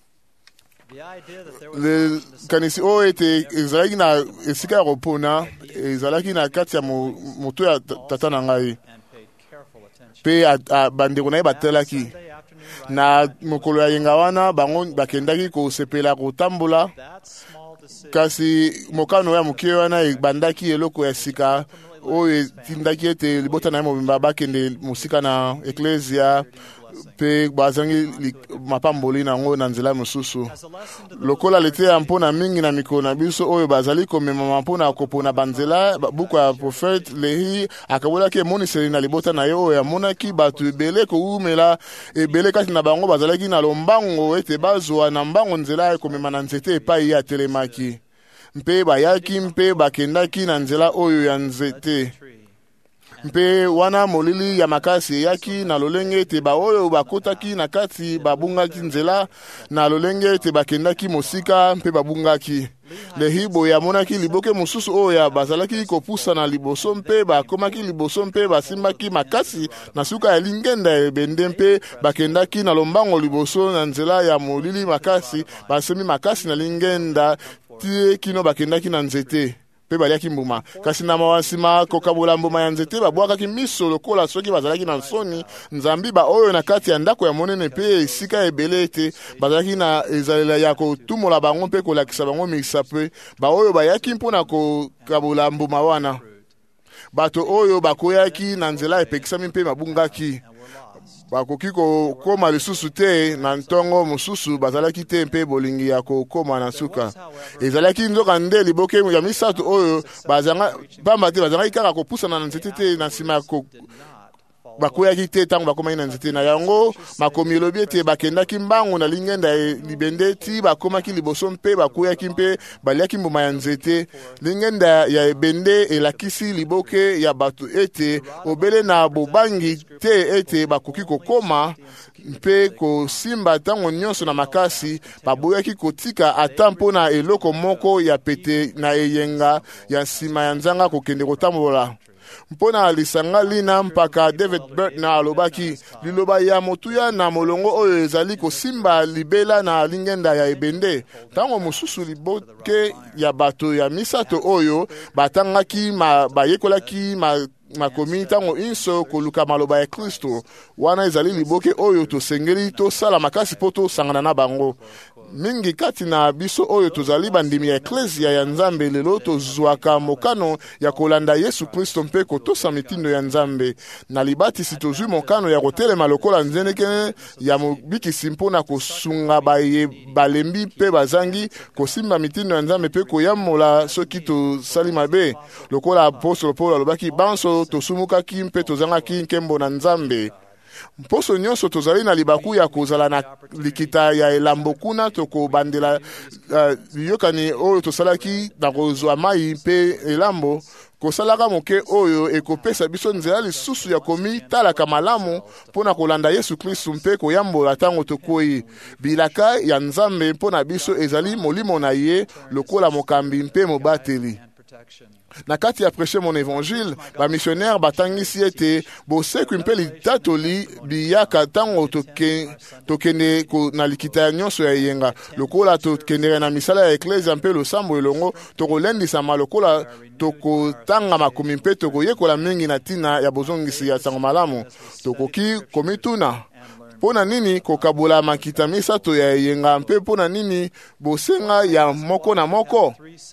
Kanisi oyo ete ezalaki na esika ya kopona ezalaki na kati ya moto ya tata na ngai mpe bandeko na ye batelaki na mokolo ya yenga wana bango bakendaki kosepela kotambola kasi mokano ya mokie wana ebandaki eloko ya sika oyo etindaki ete libota na ye mobimba bakende mosika na eklesia mpe bazangi mapamboli nango na nzela mosusu lokola leteya mpona mingi na mikolo na biso oyo bazali komemama mpona kopona banzela buku ya profete lehi akabolaki emoniseli na libota na ye oyo amonaki bato ebele koumela ebele kati na bango bazalaki na lombango ete bazwa na mbango nzela ekomema na nzete epai ye atelemaki mpe bayaki mpe bakendaki na nzela oyo ya nzete mpe wana molili ya makasi eyaki na lolenge ete baoyo bakotaki na kati babungaki nzela na lolenge ete bakendaki mosika mpe babungaki lehibo yamonaki liboke mosusu oyo bazalaki kopusa na liboso mpe bakomaki liboso mpe basimbaki makasi na suka ya lingenda ebende mpe bakendaki na lombango liboso na nzela ya molili makasi basemi makasi na lingenda tie kino bakendaki na nzete mpe baliaki mbuma kasi na mawasima kokabola mbuma ya nzete babwakaki miso lokola soki bazalaki na nsoni nzambi baoyo na kati ya ndako ya monene mpe esika ebele ete bazalaki na ezalela ya kotumola bango mpe kolakisa bango mikisa mpe baoyo bayaki mpona kokabola mbuma wana bato oyo bakoyaki na nzela epekisami mpe babungaki bakoki kokoma lisusu te na ntongo mosusu bazalaki te mpe bolingi ya kokoma na suka ezalaki nzoka nde liboke ya misato oyo pamba te bazalaki kaka kopusana na nzete te na nsima ya bakoyaki te ntango bakomaki na nzete na yango makomi elobi ete bakendaki mbango na lingenda libende ti bakomaki liboso mpe bakoyaki mpe baliaki mbuma ya nzete lingenda ya ebende elakisi liboke ya bato ete obele na bobangi te ete bakoki kokoma mpe kosimba ntango nyonso na makasi baboyaki kotika ata mpona eloko moko ya pete na eyenga ya nsima ya nzanga kokende kotambola mpona lisanga lina mpaka David Burton alobaki liloba ya motuya na molongo oyo ezali kosimba libela na lingenda ya ebende ntango mosusu liboke ya bato ya misato oyo batangaki bayekolaki makomi ntango inso koluka maloba ya Kristo wana ezali liboke oyo tosengeli tosala makasi mpo tosangana na bango mingi kati na biso oyo tozali bandimi ya eklesia ya nzambe lelo tozwaka mokano ya kolanda Yesu Kristo mpe kotosa mitindo ya nzambe na libatisi tozwi mokano ya kotelema lokola nzeneke ya mobikisi mpona kosunga balembi mpe bazangi kosimba mitindo ya nzambe mpe koyamola soki tosali mabe lokola apostolo Paulo alobaki banso tosumukaki mpe tozangaki nkembo na nzambe mposo nyonso tozali na libaku ya kozala na likita ya elambo kuna tokobandela liyokani oyo tosalaki na kozwa mai mpe elambo kosalaka moke oyo ekopesa biso nzela lisusu ya komitalaka malamu mpona kolanda Yesu Kristu mpe koyambola ntango tokoyi bilaka ya nzambe mpona biso ezali molimo na ye lokola mokambi mpe mobateli na kati ya prêcher mon évangile bamissionnaire batangisi ete bosekwi mpe litatoli biyaka ntango tokende na likita ya nyonso ya eyenga lokola tokendere na misala ya eklesia mpe losambo elongo tokolendisama lokola tokotanga makomi mpe tokoyekola mingi na ntina ya bozongisi ya sango malamu tokoki komituna mpona nini kokabola makita misato ya eyenga mpe mpona nini bosenga ya moko na moko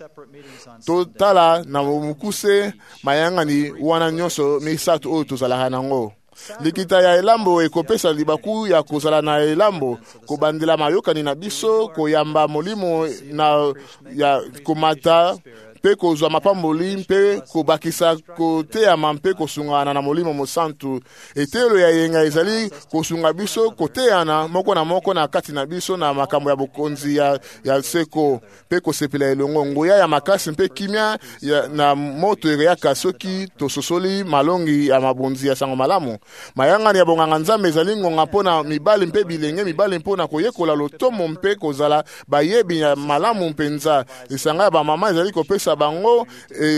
totala na mokuse mayangani wana nyonso misato oyo tozalaka nango likita ya elambo ekopesa libaku ya kozala na elambo kobandela mayokani na biso koyamba molimo na ya komata mpe kozwa mapamboli mpe kobakisa koteyama mpe kosungana na molimo mosantu. Etelo ya yenga ezali kosunga biso koteyana moko na moko na kati na biso na makambo ya bokonzi ya seko mpe kosepela elongo. Nguya ya makasi mpe kimia na moto eyaka soki tososoli malongi ya mabonzi ya sango malamu. Mayangani ya bonganga Nzambe ezali ngonga mpona mibali mpe bilenge mibali mpona koyekola lotomo mpe kozala bayebi ya malamu mpenza. Lisanga ya bamama ezali kopesa bango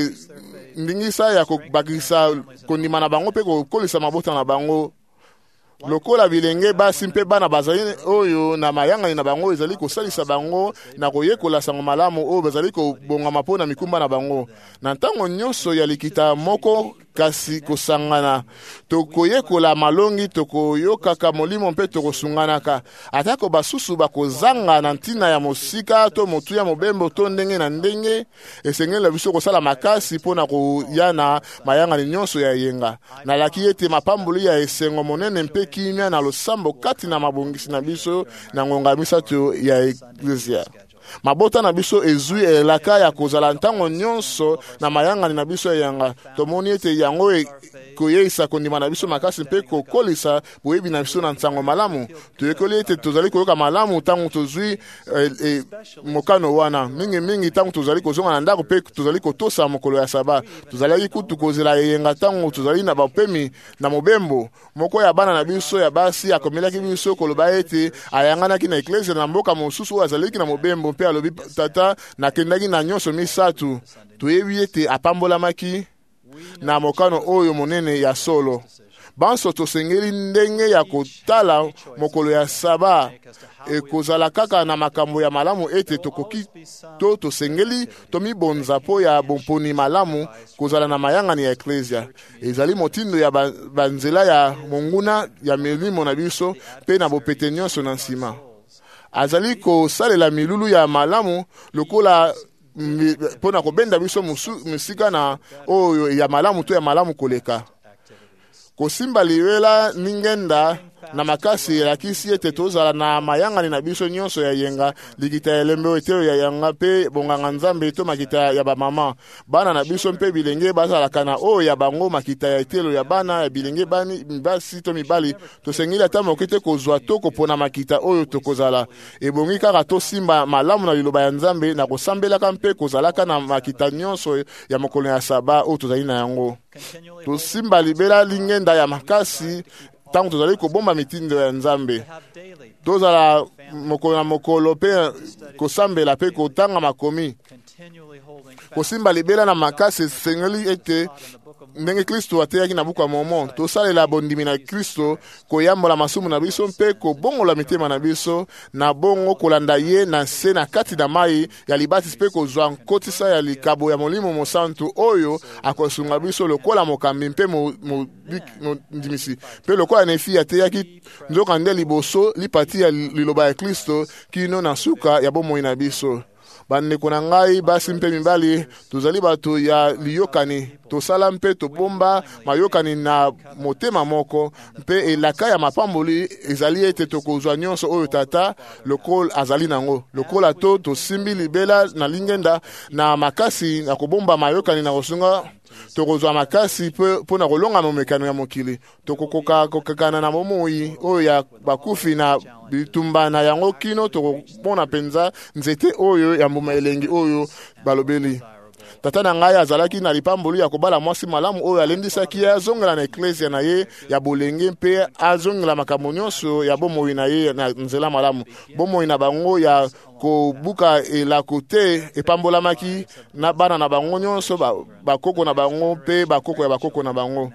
ndingisa ya kobakisa kondima na bango mpe kokolisa mabota na bango. Lokola bilenge basi mpe bana bazali oyo na mayangani na bango ezali kosalisa bango na koyekola sango malamu oyo bazali kobongama mpona mikumba na bango. Na ntango nyonso ya likita moko kasi kosangana tokoyekola malongi tokoyokaka molimo mpe tokosunganaka atako basusu bakozanga na ntina ya mosika to motu ya mobembo to ndenge na ndenge esengeli biso kosala makasi mpona koya na mayangani nyonso ya yenga. Nalaki ete mapamboli ya esengo monene mpe kimia na losambo kati na mabongisi na biso na ngonga misato ya Eklezia. Mabota na biso ezui elaka ya kozala ntango nyonso na mayangani na biso yanga. Tomoni ete yango koyeisa kondima na biso makasi mpe kokolisa boyebi na biso na ntango malamu. Toyekoli ete tozali koyoka malamu ntango tozwi mokano wana. Mingi ntango tozali kozonga na ndako mpe tozali kotosa mokolo ya saba. Tozali kutu kozela yenga ntango tozali na bapemi na mobembo. Moko ya bana na biso ya basi akomelaki biso koloba ete ayanganaki na Eklezia na mboka mosusu azaliki na mobembo mpe alobi tata nakendaki na nyonso misatu. Toyebi ete apambolamaki na mokano oyo monene ya solo. Banso tosengeli ndenge ya kotala mokolo ya saba ekozala kaka na makambo ya malamu ete tokoki tosengeli tomibonza po ya bomponi malamu kozala na mayangani ya Eklezia. Ezali motindo ya banzela ya monguna ya milimo na biso pe na bopete nyonso na nsima. Azali kosalela milulu ya malamu lokola pona kobenda biso musika na oyo ya malamu to ya malamu koleka. Kosimba liwela ningenda na makasi elakisi ete tozala na mayangani na biso nyonso ya yenga likita ya elembe etelo ya yanga pe bonganga Nzambe to makita ya bamama. Bana na biso mpe bilenge bazalaka na oyo ya bango makita ya etelo ya bana ya bilenge basi to mibali. Tosengeli ata mokete kozwa to kopona makita oyo tokozala. Ebongi kaka tosimba malamu na liloba ya Nzambe na kosambelaka mpe kozalaka na makita nyonso ya mokolo ya saba oyo tozali na yango. Tosimba libela lingenda ya makasi tango tozali kobomba mitindo ya Nzambe. Tozala mokolo na mokolo pe kosambela pe kotanga makomi. Kosimba libela na makasi sengeli ete ndenge Kristo ateyaki na buku ya Mormon. Tosalela bondimi na Kristo koyambola masumu na biso mpe kobongola mitema na biso na bongo kolanda ye na se na kati na mai ya libati mpe kozwa nkotisa ya likabo ya molimo mosantu oyo akosunga biso lokola mokambi mpe mondimisi mpe lokola nefi ateyaki nzoka nde liboso lipati ya liloba ya Kristo kino na suka ya bomoi na biso. Bandeko na ngai basi mpe mibali tozali bato ya liyokani tosala mpe tobomba mayokani na motema moko mpe elaka ya mapamboli ezali ete tokozwa nyonso oyo tata lokola azali nango lokola to tosimbi libela na lingenda na makasi na kobomba mayokani na kosunga tokozwa makasi po na kolonga momekano ya mokili tokokokana na momoi oyo ya bakufi na bitumba na yango kino tokopona penza nzete oyo ya mbuma elengi oyo balobeli. Tata na ngai azalaki na lipamboli ya kobala mwasi malamu oyo alendisaki azongela na Eklezia na ye ya bolenge mpe azongela makambo nyonso ya bomoi na ye na nzela malamu. Bomoi na bango ya kobuka elako te epambolamaki na bana na bango nyonso bakoko na bango mpe bakoko ya bakoko na bango.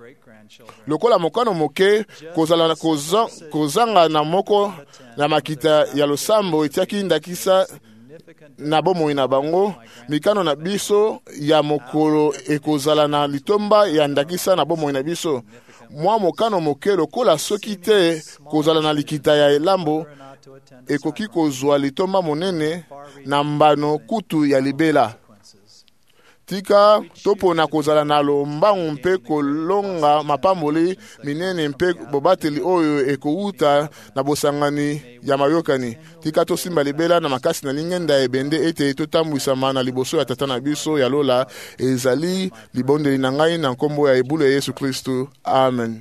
Lokola mokano moke kozala kozanga na moko na makita ya losambo etiaki ndakisa na bomoi na bango. Mikano na biso ya mokolo ekozala na litomba ya ndakisa na bomoi na biso. Mwa mokano moke lokola soki te kozala na likita ya elambo ekoki kozwa litomba monene na mbano kutu ya libela. tika topona kozala na lombangu mpe kolonga mapamboli minene mpe bobateli oyo ekouta na bosangani ya mayokani. Tika tosimba libela na makasi na lingenda ebende ete totambwisama na liboso ya tata na biso ya lola. Ezali libondeli na ngai na nkombo ya ebulu ya Yesu Kristu. Amen.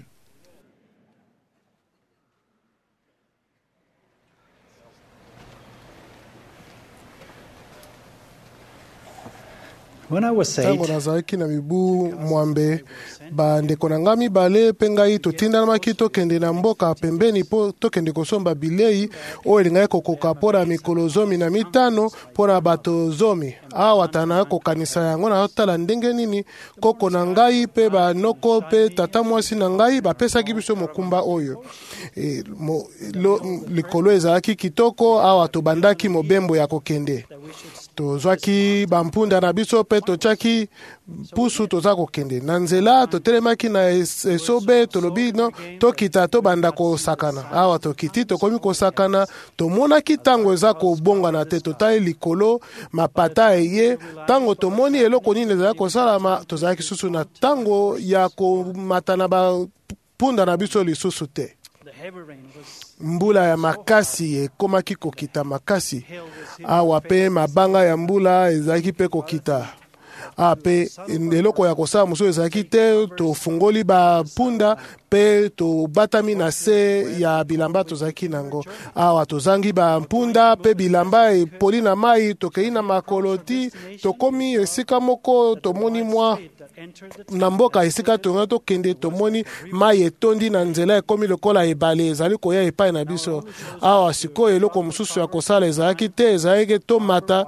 Ntango nazalaki na mibu mwambe bandeko na ngai mibale mpe ngai totindanamaki tokende na mboka pembeni mpo tokende kosomba bilei oyo elingaki kokoka mpona mikolo 15 mpona bato 10. Awa tana kokanisa yango nazotala ndenge nini koko na ngai mpe banoko mpe tata mwasi na ngai bapesaki biso mokumba oyo. Likolo ezalaki kitoko. Awa tobandaki mobembo ya kokende, tozwaki bampunda na biso mpe totiaki pusu toza kokende na nzela. Totelemaki na esobe tolobi no tokita tobanda kosakana. Awa tokiti tokomi kosakana, tomonaki ntango eza kobongana te. Totali likolo mapata eye, ntango tomoni eloko nini ezala kosalama, tozalaki susu na ntango ya komata na bampunda na biso lisusu te. Mbula ya makasi ekomaki kokita makasi. Awa pe mabanga ya mbula ezalaki pe kokita. Pe eloko ya kosala mosusu ezalaki te. Tofungoli bapunda pe tobatami na se ya bilamba tozalaki nango. Awa tozangi bampunda pe bilamba epoli na mai. Tokei na makoloti, tokomi esika moko tomoni mwa na mboka esika tonga tokende tomoni mai etondi na nzela ekomi lokola ebale ezali koya epai na biso. Awa sikoyo eloko mosusu ya kosala ezalaki te, ezalaki tomata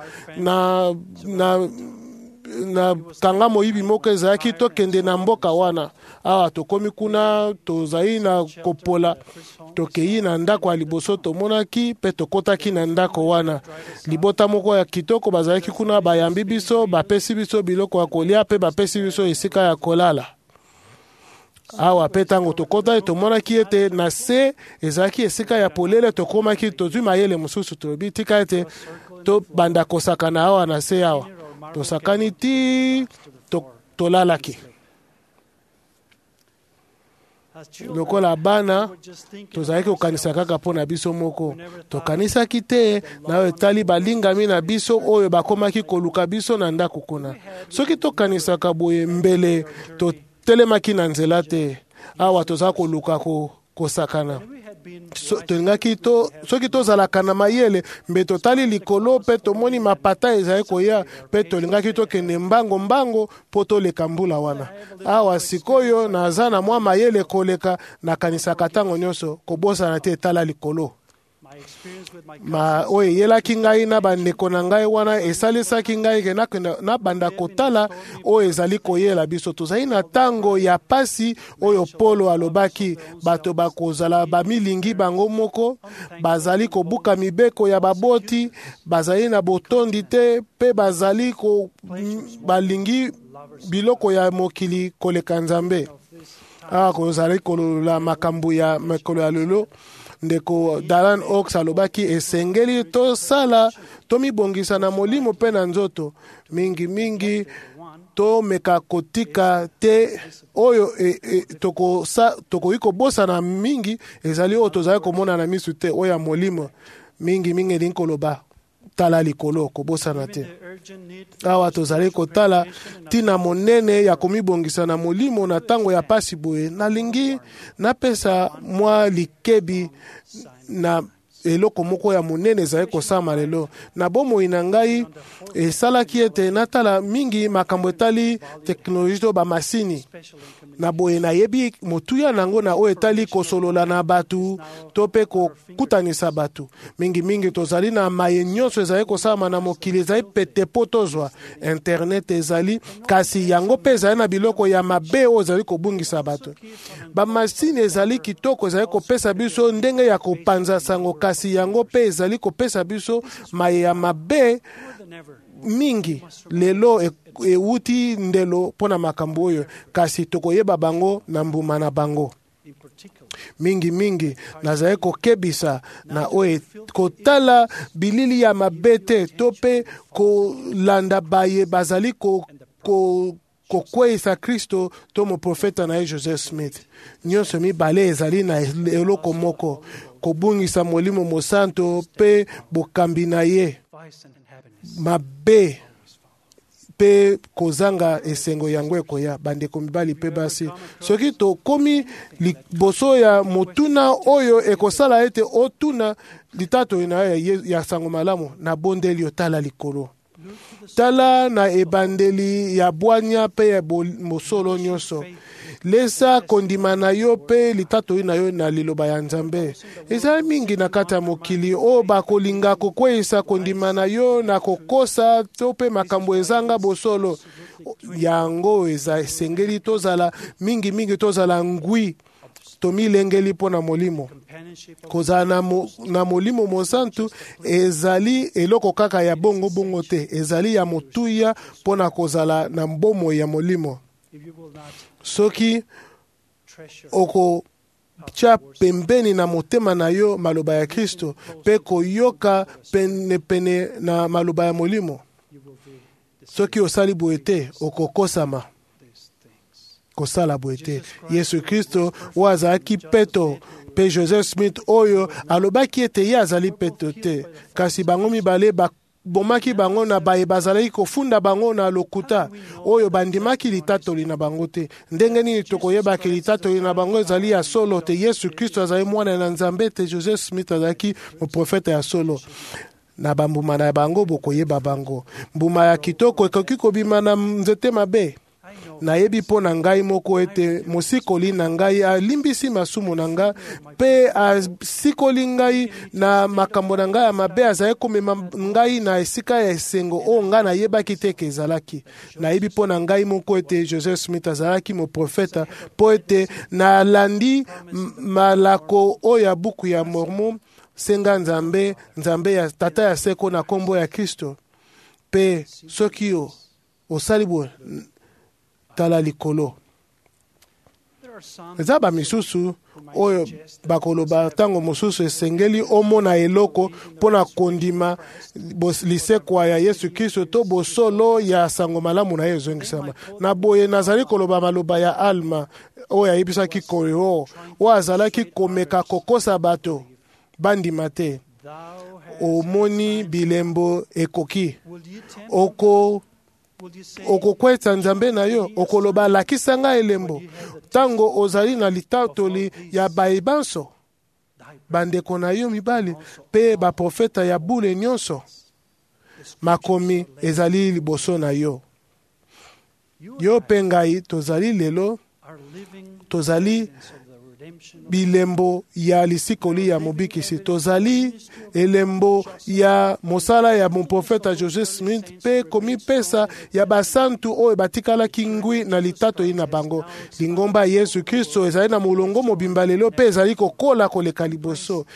na kanga moyibi moko ezalaki tokende na mboka wana. Awa tokomi kuna tozali na kopola, tokei na ndako ya liboso tomonaki pe tokotaki na ndako wana. Libota moko ya kitoko bazalaki kuna bayambi biso, bapesi biso biloko ya kolia pe bapesi biso esika ya kolala. Awa pe tango tokota tomonaki ete na se ezalaki esika ya polele. Tokomaki tozwi mayele mosusu tolobi tika ete to banda kosakana awa na se. Awa tosakani ti tolalaki. Lokola bana tozalaki kokanisa kaka mpo na biso moko. Tokanisaki te na etali balingami na biso oyo bakomaki koluka biso na ndako kuna. Soki tokanisaka boye mbele totelemaki na nzela te. Awa toza koluka kosakana. Soki tozalaka na mayele mbe totali likolo pe tomoni mapata ezali koya pe tolingaki tokende mbango mpo toleka mbula wana. Awa sikoyo naza na mwa mayele koleka nakanisaka ntango nyonso kobosana te etala likolo. Oyo eyelaki ngai na bandeko na ngai wana esalisaki ngai ke na banda kotala oyo ezali koyela biso. Tozali na ntango ya pasi oyo Polo alobaki bato bakozala bamilingi bango moko, bazali kobuka mibeko ya baboti, bazali na botondi te pe bazali balingi biloko ya mokili koleka Nzambe. Kozali kolola makambo ya mekolo ya lelo. Ndeko Dalan Oaks alobaki esengeli tosala tomibongisa na molimo pe na nzoto mingi tomeka kotika te oyo tokoki kobosana mingi ezali oyo tozali komona na misu te oyo ya molimo mingi elingi koloba tala likolo kobosana te. Awa tozali kotala tina monene ya komibongisa na molimo na tango ya pasi boye. Nalingi napesa mwa likebi na eloko moko ya monene ezali kosama lelo. Na bomoi na ngai esalaki ete natala mingi makambo etali teknoloji to bamasini. Na boye nayebi motuya nango na oyo etali kosolola na batu to pe kokutanisa batu. Mingi tozali na maye nyonso ezali kosama na mokili ezali pete po tozwa. Internet ezali kasi yango pe ezali na biloko ya mabe oyo ezali kobungisa batu. Bamasini ezali kitoko ezali kopesa biso ndenge ya kopanza sango kasi yango pe ezali kopesa biso maye ya mabe mingi. Lelo euti ndelo pona makambo oyo kasi tokoyeba bango na mbuma na bango. Mingi nazali kokebisa na oyo kotala bilili ya mabete to pe kolanda baye bazali kokweyisa Kristo to moprofeta na ye Joseph Smith. Nyonso mibale ezali na eloko moko, kobungisa Molimo Mosantu pe bokambi na ye mabe pe kozanga esengo yango ekoya. Bandeko mibali pe basi, soki tokomi liboso ya motuna oyo ekosala ete otuna litato na ya sango malamu na bondeli otala likolo, tala na ebandeli ya bwanya pe ya mosolo nyonso, lesa kondima na yo pe litato na yo na liloba ya Nzambe. Ezali mingi na kati ya mokili o bakolinga kokweyisa kondima na yo na kokosa to pe makambo ezanga bosolo yango. Eza esengeli tozala mingi tozala ngwi tomilengeli mpo na molimo. Kozala na Molimo Mosantu ezali eloko kaka ya bongo te, ezali ya motuya mpo na kozala na mbomo ya molimo. Soki oko tia pembeni na motema na yo maloba ya Kristo pe koyoka pene na maloba ya molimo, soki osali boye te okokosama kosala boye te. Yesu Kristo wazalaki peto pe Joseph Smith oyo alobaki ete ye azali peto te, kasi bango mibale bomaki bango na baye bazalaki kofunda bango na lokuta oyo bandimaki litatoli na bango te. Ndenge nini tokoyebaki litatoli na bango ezali ya solo te? Yesu Kristo azali mwana na Nzambe te, Joseph Smith azalaki moprofeta ya solo. Na bambuma na bango bokoyeba bango. Mbuma ya kitoko ekoki kobima na nzete mabe. Nayebi mpo na ngai moko ete mosikoli na ngai alimbisi masumu na ngai pe asikoli ngai na makambo na ngai ya mabe, azali komema ngai na esika ya esengo oyo ngai nayebaki te ke ezalaki. Nayebi mpo na ngai moko ete Joseph Smith azalaki moprofeta mpo ete nalandi malako oyo ya buku ya Mormon, senga Nzambe ya tata ya seko na kombo ya Kristo. Pe soki yo osali boye tala likolo. Eza ba misusu oyo bakoloba tango mosusu esengeli omona eloko pona kondima lisekwa ya Yesu Kristo to bosolo ya sango malamu na ezongisama. Na boye nazali koloba maloba ya Alma oyo ayebisaki Koreo oyo azalaki komeka kokosa bato bandima te. Omoni bilembo ekoki okokweta Nzambe na yo, okoloba lakisa nga elembo tango ozali na litatoli ya bayibanso bandeko na yo mibali pe baprofeta ya bule nyonso. Makomi ezali liboso na yo. Yo pe ngai tozali lelo, tozali bilembo ya lisikoli ya mobikisi, tozali elembo ya mosala ya moprofeta Joseph Smith pe komipesa ya basantu oyo batikalaki ngwi na litato na bango. Lingomba Yesu Kristo ezali na molongo mobimba lelo pe ezali kokola koleka liboso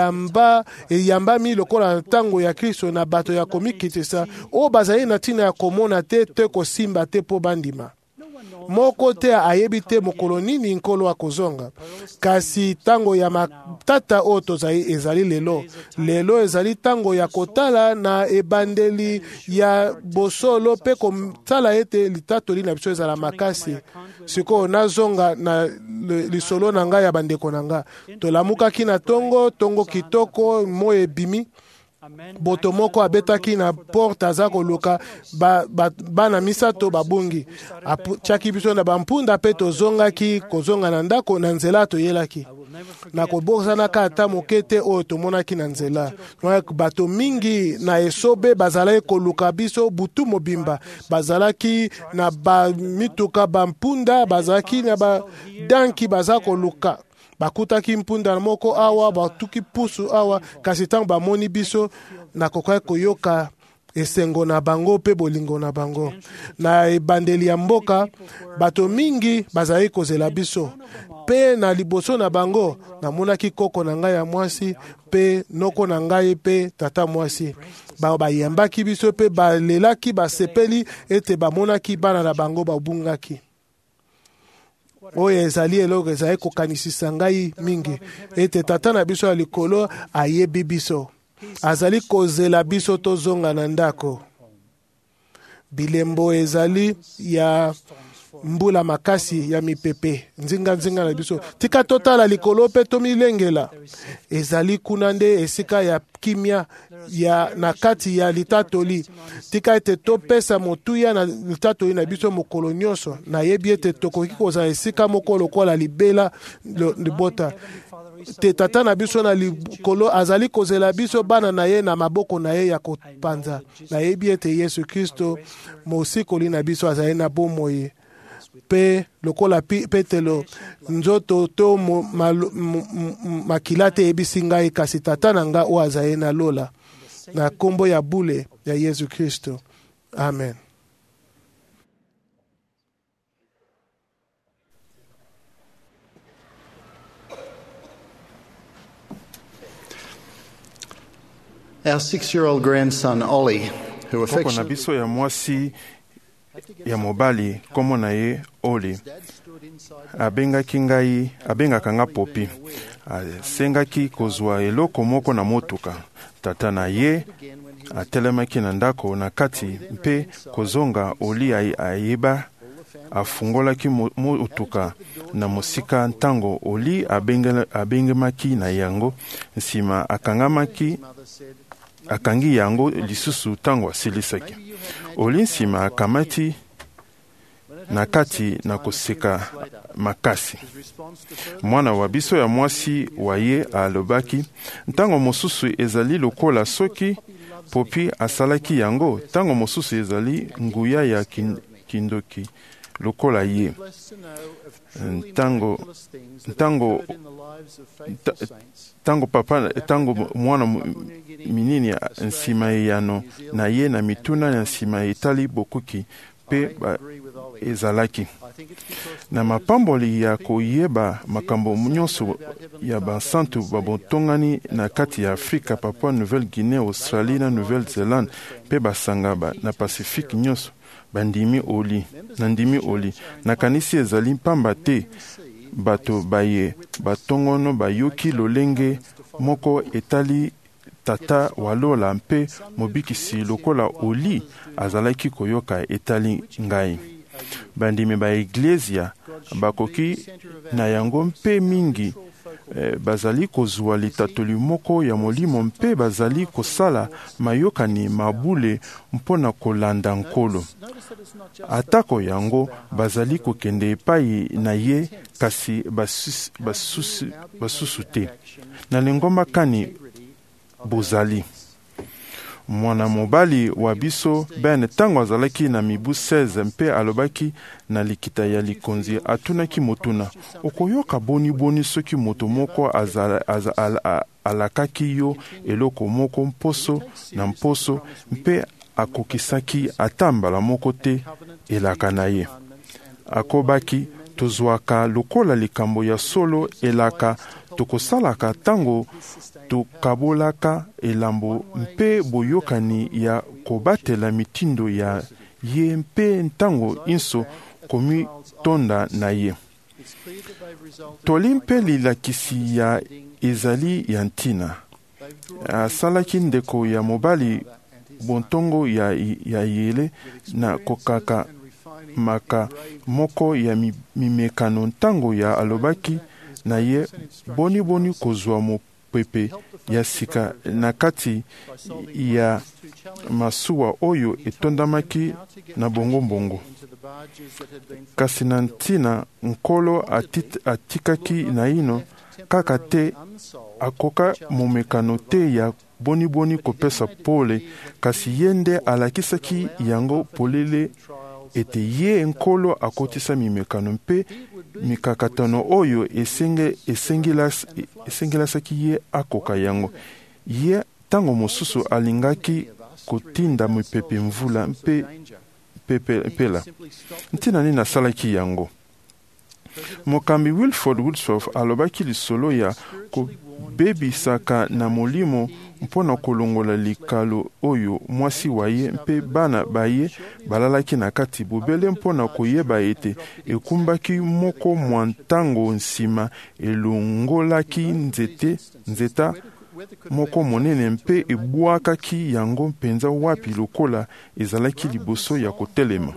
eyambami lokola tango ya Kristo na bato ya komikitisa oyo bazali na ntina ya komona te kosimba te po bandima. Moko te ayebi te mokolo nini nkolo akozonga, kasi tango ya matata oyo tozali ezali lelo ezali tango ya kotala na ebandeli ya bosolo pe kotala ete litatoli na biso ezala makasi. Sikoyo nazonga na lisolo na ngai ya bandeko na ngai, tolamukaki na tongo kitoko mo ebimi. Boto moko abetaki na porte aza koluka bana misato babungi chaki biso na bampunda pe tozongaki kozonga na ndako na nzela toyelaki na kobosana ata moke te oyo tomonaki na nzela. Bato mingi na esobe bazalaki koluka biso butu mobimba, bazalaki na bamituka bampunda, bazalaki na badanki baza koluka. Bakutaki mpunda moko awa, batuki pusu awa, kasi tango bamoni biso na kokai koyoka esengo na bango pe bolingo na bango. Na ebandeli ya mboka, bato mingi bazali kozela biso. Pe na liboso na bango, namonaki koko na ngai ya mwasi, pe noko na ngai pe tata mwasi. Bayambaki biso pe balelaki basepeli ete bamonaki bana na bango babungaki. Oyo ezali eloko ezali kokanisisa ngai mingi ete tata na biso ya likolo ayebi biso, azali kozela biso tozonga na ndako. bilembo ezali ya mbula makasi ya mipepe nzinga na biso tika totala likolo pe tomilengela ezali kuna nde esika ya kimia ya na kati ya litatoli tika ete topesa motuya na litatoli na biso mokolo nyonso na yebi ete tokoki kozala esika moko lokola libela libota te tata na biso na likolo azali kozela biso bana na ye na maboko na ye ya kopanza na yebi ete Yesu Kristo mosikoli na biso azali na bomoi pe lokola petelo nzoto to makila te ebisi ngai kasi tata na nga oyo azali na lola na kombo ya bule ya Yesu Kristo. Amen. Our 6-year-old grandson Ollie, who Koko na affectionately biso ya mwasi ya mobali komo na ye Oli abengaka nga Popi, asengaki kozwa eloko moko na motuka. Tata na ye atelemaki na ndako na kati mpe kozonga. Oli ayeba afungolaki motuka na mosika ntango Oli abengemaki na yango, nsima akangi yango lisusu tango asilisaki. Oli nsima akamati na kati na koseka makasi. Mwana wa biso ya mwasi wa ye alobaki, ntango mosusu ezali lokola soki Popi asalaki yango, tango mosusu ezali nguya ya kindoki lokola ye. Tango mwana minini nsima yano na ye na mituna na nsima etali bokuki pe ezalaki na mapamboli ya koyeba makambo nyonso ya basantu babotongani na kati ya Afrika, Papua Nouvelle Guinée, Australie na Nouvelle Zelande pe basanga na Pacifique nyonso bandimi Oli na kanisi ezali pamba te bato baye batongono bayoki lolenge moko etali tata walola mpe mobikisi lokola Oli azalaki koyoka etali ngai. Bandimi ba Iglesia bakoki na yango mpe mingi bazali kozwa litatoli moko ya molimo mpe bazali kosala mayokani mabule mpona kolanda nkolo. Atako yango bazali kokende epai na ye kasi basusu te. Na lingomba kani bozali. Mwana mobali wa biso Ben tango azalaki na mibu 16 mpe alobaki na likita ya likonzi, atunaki motuna, okoyoka boni soki moto moko alakaki yo eloko moko mposo na mposo mpe akokisaki atambala moko te elaka na ye. Akobaki, tozwaka lokola likambo ya solo elaka tokosalaka tango tokabolaka elambo mpe boyokani ya kobatela mitindo ya ye mpe ntango inso komi tonda na ye. Toli mpe lilakisi ya ezali ya ntina. Asalaki ndeko ya mobali bontongo ya yele na kokaka maka moko ya mimekano ntango ya alobaki na ye boni kozwa mopepe ya sika na kati ya masuwa oyo etondamaki na bongo. Kasi na ntina nkolo atikaki na ino kaka te akoka momekano te ya boni kopesa pole, kasi yende alakisaki yango polele ete ye nkolo akotisa mimekano mpe mikakatano oyo esengelasaki ye akoka yango. Ye tango mosusu alingaki kotinda mipepe mvula mpe pela. Ntina nini asalaki yango? Mokambi Wilford Woodruff alobaki lisolo ya kobebisaka na molimo mpona kolongola likalo oyo mwasi waye mpe bana baye balalaki na kati bobele mpona koyeba ete ekumbaki moko mwa ntango nsima elongolaki nzeta moko monene mpe ebwakaki yango mpenza wapi lokola ezalaki liboso ya kotelema.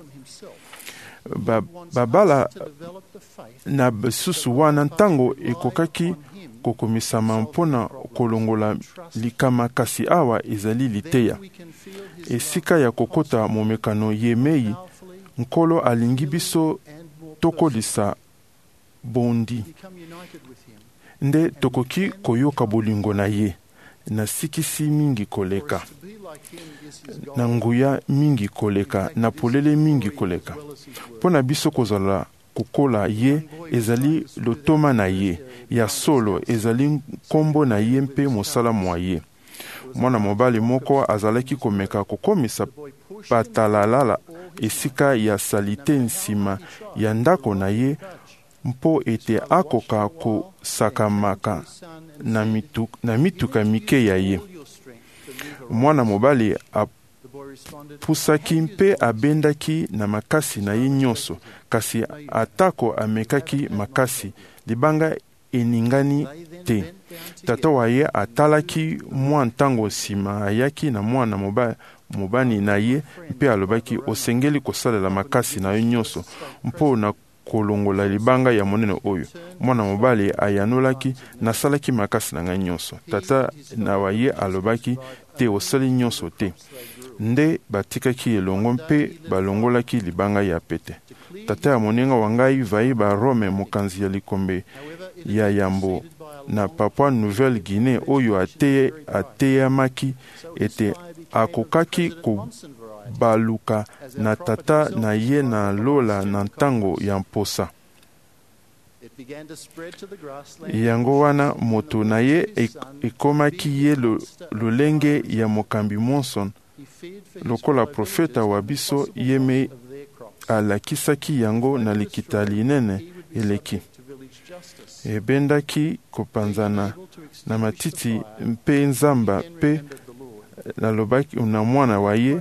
Babala na basusu wana ntango ekokaki kokomisama mpona kolongola likama, kasi awa ezali liteya. Esika ya kokota momekano yemei, Nkolo alingi biso tokolisa bondi nde tokoki koyoka bolingo na ye na sikisi mingi koleka, na nguya mingi koleka, na polele mingi koleka. Pona biso kozala kokola ye ezali lotoma na ye ya solo, ezali nkombo na ye mpe mosala mwa ye. Mwana mobali moko azalaki komeka kokomisa patalalala esika ya salite nsima ya ndako na ye mpo ete akoka kosakamaka na mituka mike ya ye. Mwana mobali apusaki mpe abendaki na makasi na ye nyonso, kasi atako amekaki makasi, libanga eningani te. Tata wa ye atalaki mwa ntango nsima ayaki na mwana mobali na ye mpe alobaki, osengeli kosalela makasi na yo nyonso mpo na kolongola libanga ya monene oyo. Mwana mobali ayanolaki, nasalaki makasi na ngai nyonso. Tata na wa ye alobaki, te, osali nyonso te. Nde batikaki elongo mpe balongolaki libanga ya pete. Tata ya moninga wa ngai vai ba Rome, mokanzi ya likombe ya yambo na Papua Nouvelle Guinée oyo ateyamaki ete akokaki kobaluka na tata na ye na lola na ntango ya mposa. Yango wana moto na ye ekomaki ye lolenge ya mokambi Monson, lokola profeta wa biso yeme alakisaki yango na likita linene eleki. Ebendaki kopanzana na matiti mpe nzamba mpe nalobaki na mwana wa ye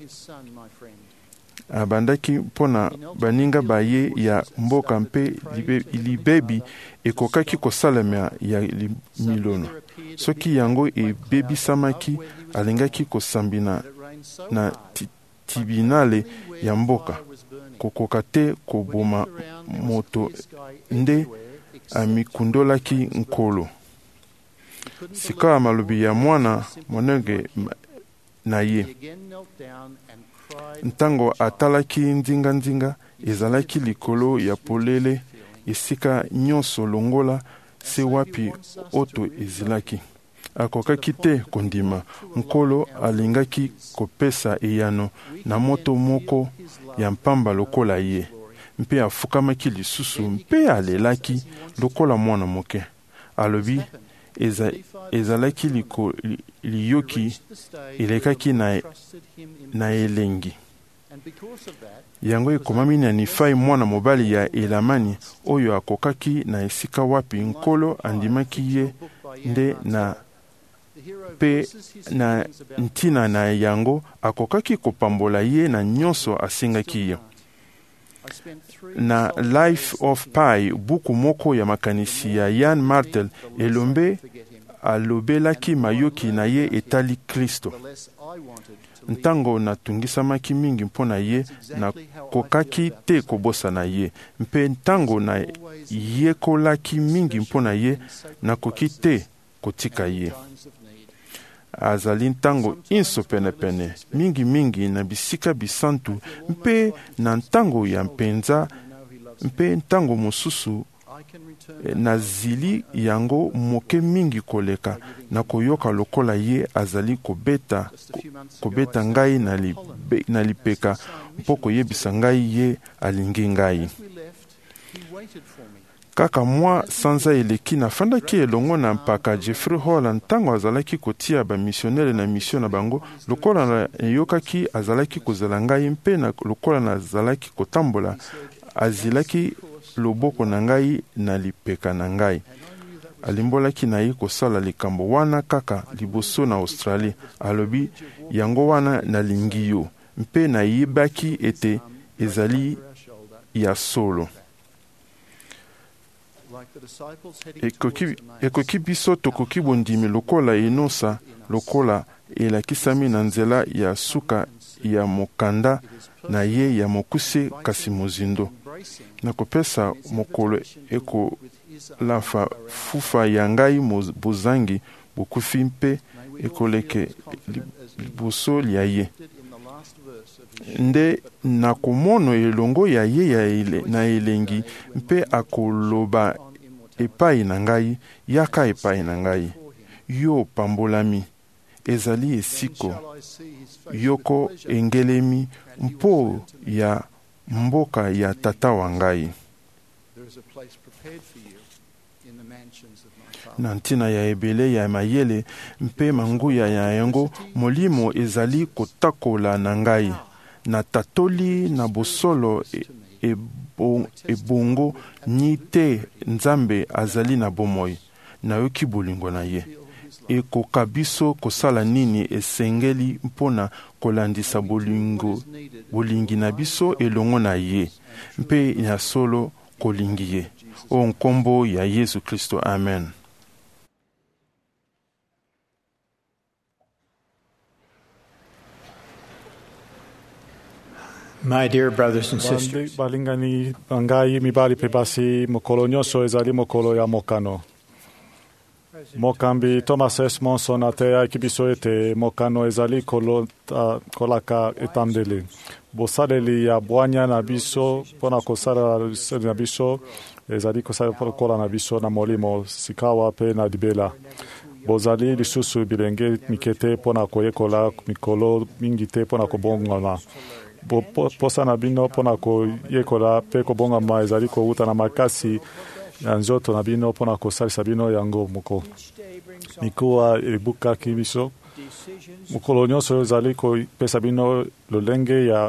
abandaki mpona baninga baye ya mboka mpe libebi ekokaki kosalema ya milono. Soki yango ebebisamaki, alingaki kosambina na tibinale ya mboka. Kokoka te koboma moto nde amikundolaki Nkolo. Sika malobi ya mwana monenge na ye. Ntango atalaki ndinga ezalaki likolo ya polele esika nyonso longola se wapi oto ezilaki. Akokaki te kondima. Nkolo alingaki kopesa eyano na moto moko ya mpamba lokola ye. Mpe afukamaki lisusu mpe alelaki lokola mwana moke. Alobi ezalaki liyoki elekaki na elengi. Yango ekomami na Nifai mwana mobali ya Elamani oyo akokaki na esika wapi Nkolo andimaki ye nde na pe na ntina na yango akokaki kopambola ye na nyonso asengaki ye. Na Life of Pi, buku moko ya makanisi ya Jan Martel, elombe alobelaki mayoki na ye etali Kristo. Ntango natungisamaki mingi mpona ye, nakokaki te kobosa na ye. Mpe ntango na yekolaki mingi mpona ye, nakoki te kotika ye. Azali ntango inso penepene, mingi na bisika bisantu, mpe na ntango ya mpenza, mpe ntango mosusu na zili yango moke mingi koleka, na koyoka lokola ye azali kobeta ngai na lipeka mpo koyebisa ngai ye alingi ngai. Kaka mwa sanza eleki nafandaki elongo na mpaka Jeffrey Hall ntango azalaki kotia ba missionnaire na mission na bango, lokola na yokaki azalaki kozela ngai mpe na lokola na azalaki kotambola azilaki loboko na ngai na lipeka na ngai. Alimbolaki na ye kosala likambo wana kaka liboso na Australie. Alobi yango wana nalingi yo mpe na yebaki ete ezali ya solo. ekoki biso tokoki bondimi lokola enosa lokola elakisami na nzela ya suka ya mokanda na ye ya mokuse kasi mozindo. Nakopesa mokolo ekolafa fufa ya ngai bozangi bokufi mpe ekoleke liboso lia ye. Nde nakomona elongo ya ye na elengi mpe akoloba epai na ngai, yaka epai na ngai. Yo pambolami, ezali esiko, yoko engelemi mpo ya mboka ya tata wa ngai. Na ntina ya ebele ya mayele mpe manguya ya yango, molimo ezali kotakola na ngai. Na tatoli na bosolo ebongo ni te Nzambe azali na bomoi, nayoki bolingo na ye. Ekoka biso kosala nini esengeli mpona kolandisa bolingi na biso elongo na ye, mpe ya solo kolingi ye. O nkombo ya Yesu Kristo, amen. My dear brothers and sisters, balingani bangai mibali pebasi mokolo nyonso ezali mokolo ya mokano. Mokambi Thomas S. Monson atea kibiso ete mokano ezali kolaka etandeli. Bosaleli ya bwanya na biso pona kosala na biso ezali kosala kola na biso na molimo sikawa pe na dibela. Bozali lisusu bilenge mikete pona koyekola mikolo mingi te pona kobongana. Posa na bino pona koyekola pe kobongama ezali kouta na makasi ya nzoto na bino pona kosalisa bino yango moko. Mikuwa ebukaki biso. Mokolo nyonso ezali kopesa bino lolenge ya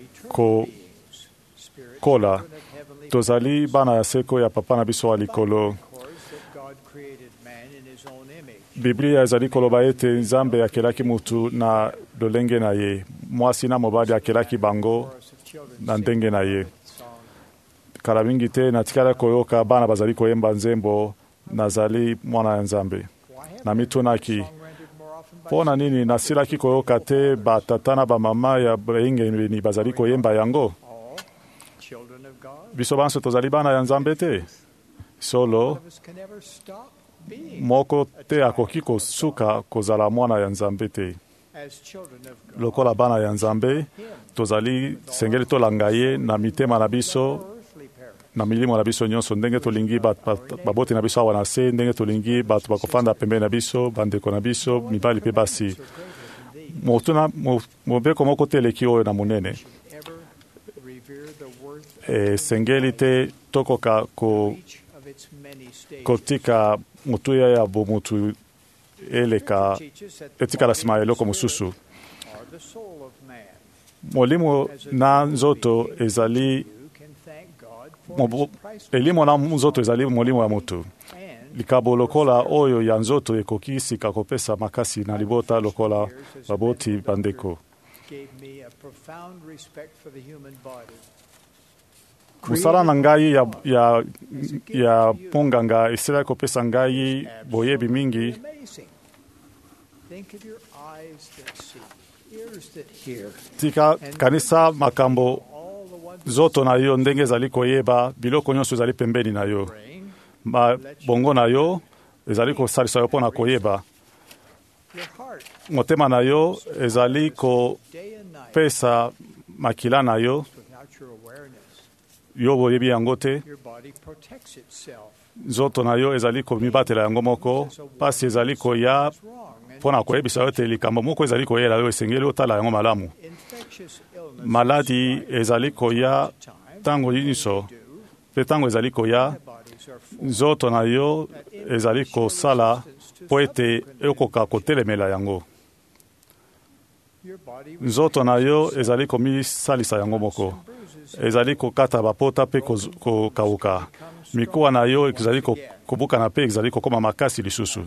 kola. Tozali bana ya seko ya papa na biso wa likolo. Biblia ezali koloba ete Nzambe akelaki mutu na lolenge na ye. Mwasi na mobali akelaki bango na ndenge na ye. Kala mingi te natikala koyoka bana bazali koyemba nzembo nazali mwana ya Nzambe. Na mitunaki pona nini nasilaki koyoka te batata na bamama ya ingeni bazali koyemba yango. Biso banso tozali bana ya Nzambe te. Solo moko te akoki kosuka kozala mwana ya Nzambe te. Lokola bana ya Nzambe tozali sengeli tolanga ye na mitema na biso na milimo na biso nyonso ndenge tolingi baboti na biso awa na se, ndenge tolingi bato bakofanda pembe na biso, bandeko na biso, mibali pe basi. Mobeko moko te eleki oyo na monene. Sengeli te tokoka kotika mutuya ya bomutu eleka etika la sima eloko mosusu. Molimo na nzoto ezali elimo na nzoto ezali molimo ya motu. Likabo lokola oyo ya nzoto ekokisi kakopesa makasi na libota lokola baboti bandeko. Musala na ngai ya ponganga esila kopesa ngai boyebi mingi. Tika kanisa makambo zoto na yo ndenge ezali koyeba biloko nyonso ezali pembeni na yo. Bongo na yo ezali kosalisa yo pona koyeba. Motema na yo ezali kopesa makila na yo. Yo boyebi yango te. Zoto na yo ezali komibatela yango moko. Pasi ezali koya pona koyebisa yo te likambo moko ezali koyela yo esengeli otala yango malamu. Maladi ezali koya tango nyonso. Pe tango ezali koya nzoto na yo ezali kosala po ete ekoka kotelemela yango. Nzoto na yo ezali komisalisa yango moko. Ezali kokata bapota pe kokauka. Mikuwa na yo ezali kobuka na pe ezali kokoma makasi lisusu.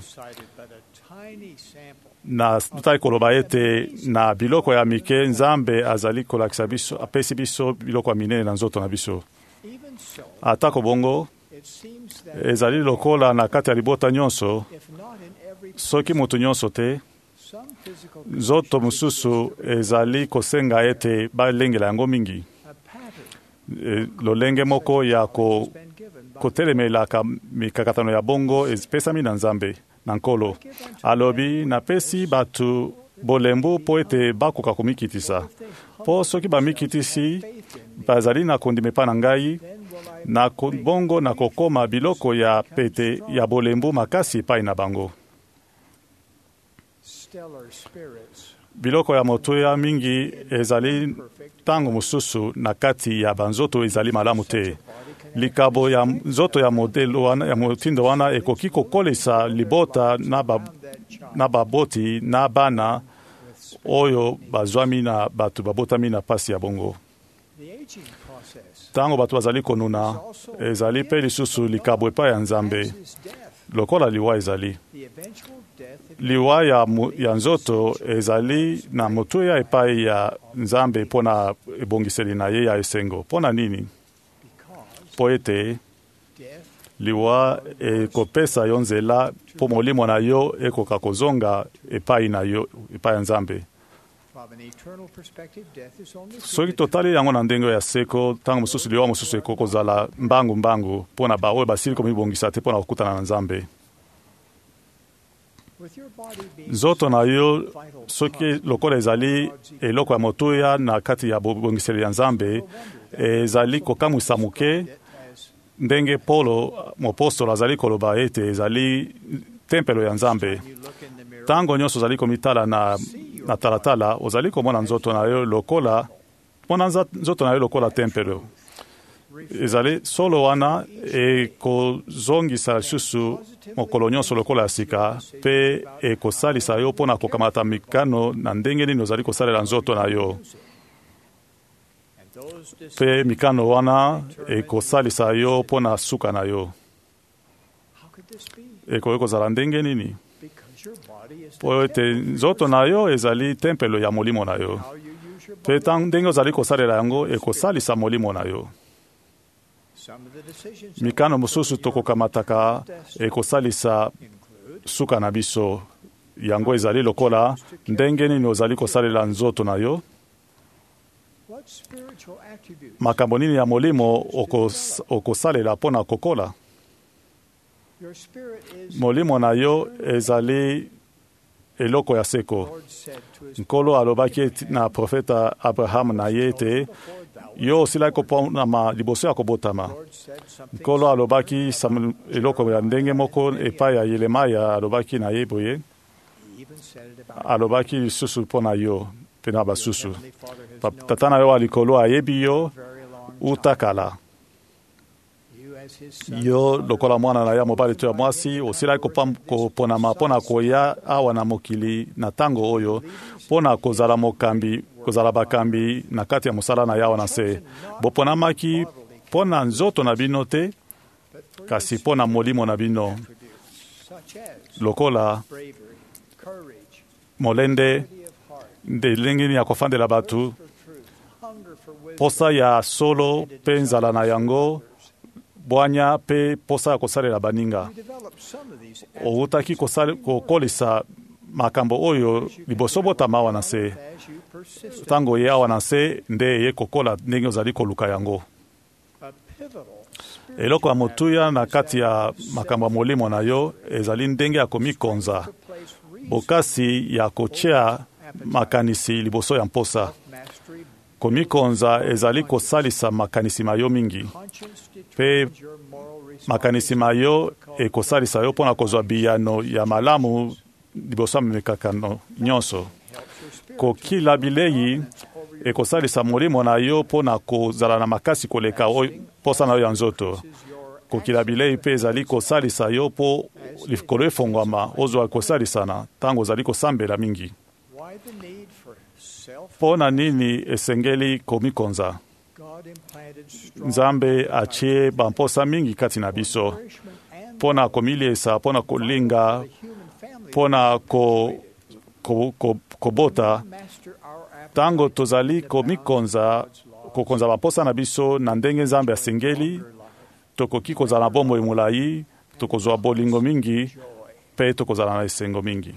Na tutai koloba ete na biloko ya mike Nzambe azali kolakisa biso apesi biso biloko ya minene na nzoto na biso. Atako bongo ezali lokola na kati ya libota nyonso, soki mutu nyonso te, nzoto mosusu ezali kosenga ete balengela yango mingi. Lolenge moko ya kotelemelaka mikakatano ya bongo ezipesami na Nzambe na Nkolo. Alobi napesi batu bolembu po ete bakoka komikitisa. Po soki bamikitisi bazali na kondima epai na ngai, na bongo na kokoma biloko ya pete ya bolembu makasi epai na bango. Biloko ya motuya mingi ezali tango mosusu na kati ya banzoto ezali malamu te. Likabo ya nzoto ya modelo wana, ya motindo wana ekoki kokolesa libota na baboti na bana oyo bazwami na batu babotami na pasi ya bongo. Tango batu bazali konuna, ezali pe lisusu likabo epai ya Nzambe. Lokola liwa ezali. Liwa ya nzoto ezali na motuya epai ya Nzambe pona ebongiseli na ye ya esengo. Pona nini? Po ete liwa ekopesa yo nzela po molimo na yo ekoka kozonga epai na yo, epai ya Nzambe. Soki totali yango na ndenge ya seko, tango mosusu liwa mosusu ekokozala mbangu pona ba oyo basili komibongisa te pona kokutana na Nzambe. Nzoto na yo soki lokola ezali eloko ya motuya na kati ya bongiseli ya Nzambe, ezali kokamwisa muke ndenge Paulo mopostolo azali koloba ete ezali tempelo ya Nzambe. Tango nyonso ozali komitala na talatala, ozali komona nzoto na yo lokola, mona nzoto na yo lokola tempelo. Ezali solo wana ekozongisa lisusu mokolo nyonso lokola ya sika, pe ekosalisa yo pona kokamata mikano na ndenge nini ozali kosalela nzoto na yo. Pe mikano wana ekosalisa yo pona suka na yo. Ekozala ndenge nini? Po ete nzoto na yo ezali tempelo ya molimo na yo. Pe ndenge ozali kosalela yango ekosalisa molimo na yo. Mikano mosusu tokokamataka ekosalisa suka na biso. Yango ezali lokola ndenge nini ozali kosalela nzoto na yo. Makambo nini ya molimo okosalela pona kokola. Molimo na yo ezali eloko ya seko. Nkolo alobaki na profeta Abraham na ye ete yo osila kopona liboso ya kobotama. Nkolo alobaki eloko ya ndenge moko epai ya Yeremia alobaki na ye boye. Alobaki lisusu pona yo pena basusu. Tata na yo alikolo ayebi yo utakala. Yo lokola mwana na ya mobali to ya mwasi osila koponama pona koya awa na mokili na tango oyo pona kozala mokambi, kozala bakambi na kati ya mosala na yawa na se. Boponamaki pona nzoto na bino te, kasi pona molimo na bino. Lokola molende ndelengeni ya kofandela batu, posa ya solo pe nzala na yango, bwanya pe posa ya kosalela baninga. Outaki kokolisa makambo oyo liboso botama awa na se. Tango ye awa na se nde ye kokola ndenge ozali koluka yango. Eloko ya motuya na kati ya makambo ya molimo na yo ezali ndenge ya komikonza. Bokasi ya kochea makanisi liboso ya mposa. Komikonza ezali kosalisa makanisi mayo mingi. Pe makanisi mayo ekosalisa yo pona kozwa biyano ya malamu liboso ya mikakano nyonso. Kokila bilei ekosalisa molimo na yo pona kozala na makasi koleka posa na yo ya nzoto. Kokila bilei pe ezali kosalisa yo po likolo efongwama ozwa kosalisana tango ozali kosambela mingi. Pona nini esengeli komikonza? Nzambe achie bamposa mingi kati na biso. Pona komiliesa, pona kolinga, pona kobota. Tango tozali komikonza, kokonza bamposa na biso na ndenge Nzambe asengeli, tokoki kozala na bomoi molai, tokozwa bolingo mingi mpe tokozala na esengo mingi.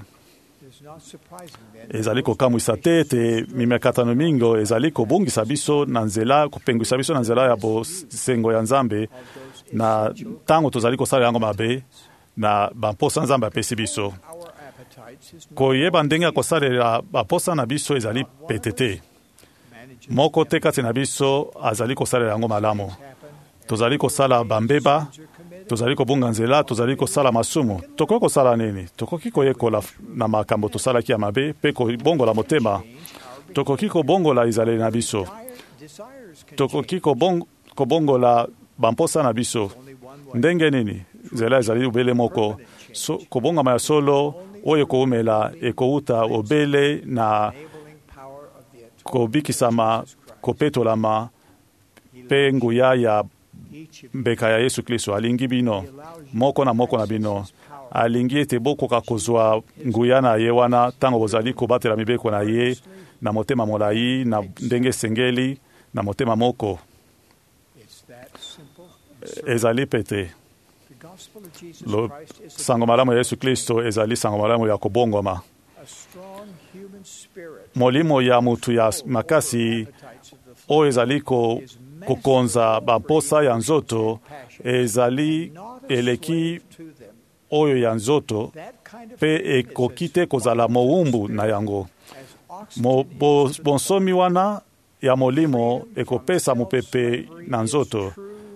Ezali kokamwisa te ete mimekatano mingi ezali kobongisa biso na nzela, kopengwisa biso na nzela ya bosengo ya Nzambe na ntango tozali kosala yango mabe na bamposa Nzambe apesi biso. Koyeba ndenge ya kosalela bamposa na biso ezali pete te. Moko te kati na biso azali kosalela yango malamu. Tozali kosala bambeba, tozali kobunga nzela, tozali kosala masumu. Tokoki kosala nini? Tokoki koyekola na makambo tosalaki ya mabe mpe kobongola motema. Tokoki kobongola ezaleli na biso. Tokoki kobongola bamposa na biso. Ndenge nini? Nzela ezali ubele moko. Kobongama ya solo oyo koumela ekouta obele na kobikisama, kopetolama mpe nguya ya mbeka ya Yesu Kristo. Alingi bino moko na bino, alingi ete bokoka kozwa nguya na ye wana ntango bozali kobatela mibeko na ye na motema molai, na ndenge sengeli, na motema moko. Ezali pete. Sango malamu ya Yesu Kristo ezali sango malamu ya kobongoma. Molimo ya mutu ya makasi oyo ezali kokonza bamposa ya nzoto ezali eleki oyo ya nzoto mpe ekoki te kozala mowumbu na yango. Bonsomi wana ya molimo ekopesa mopepe na nzoto.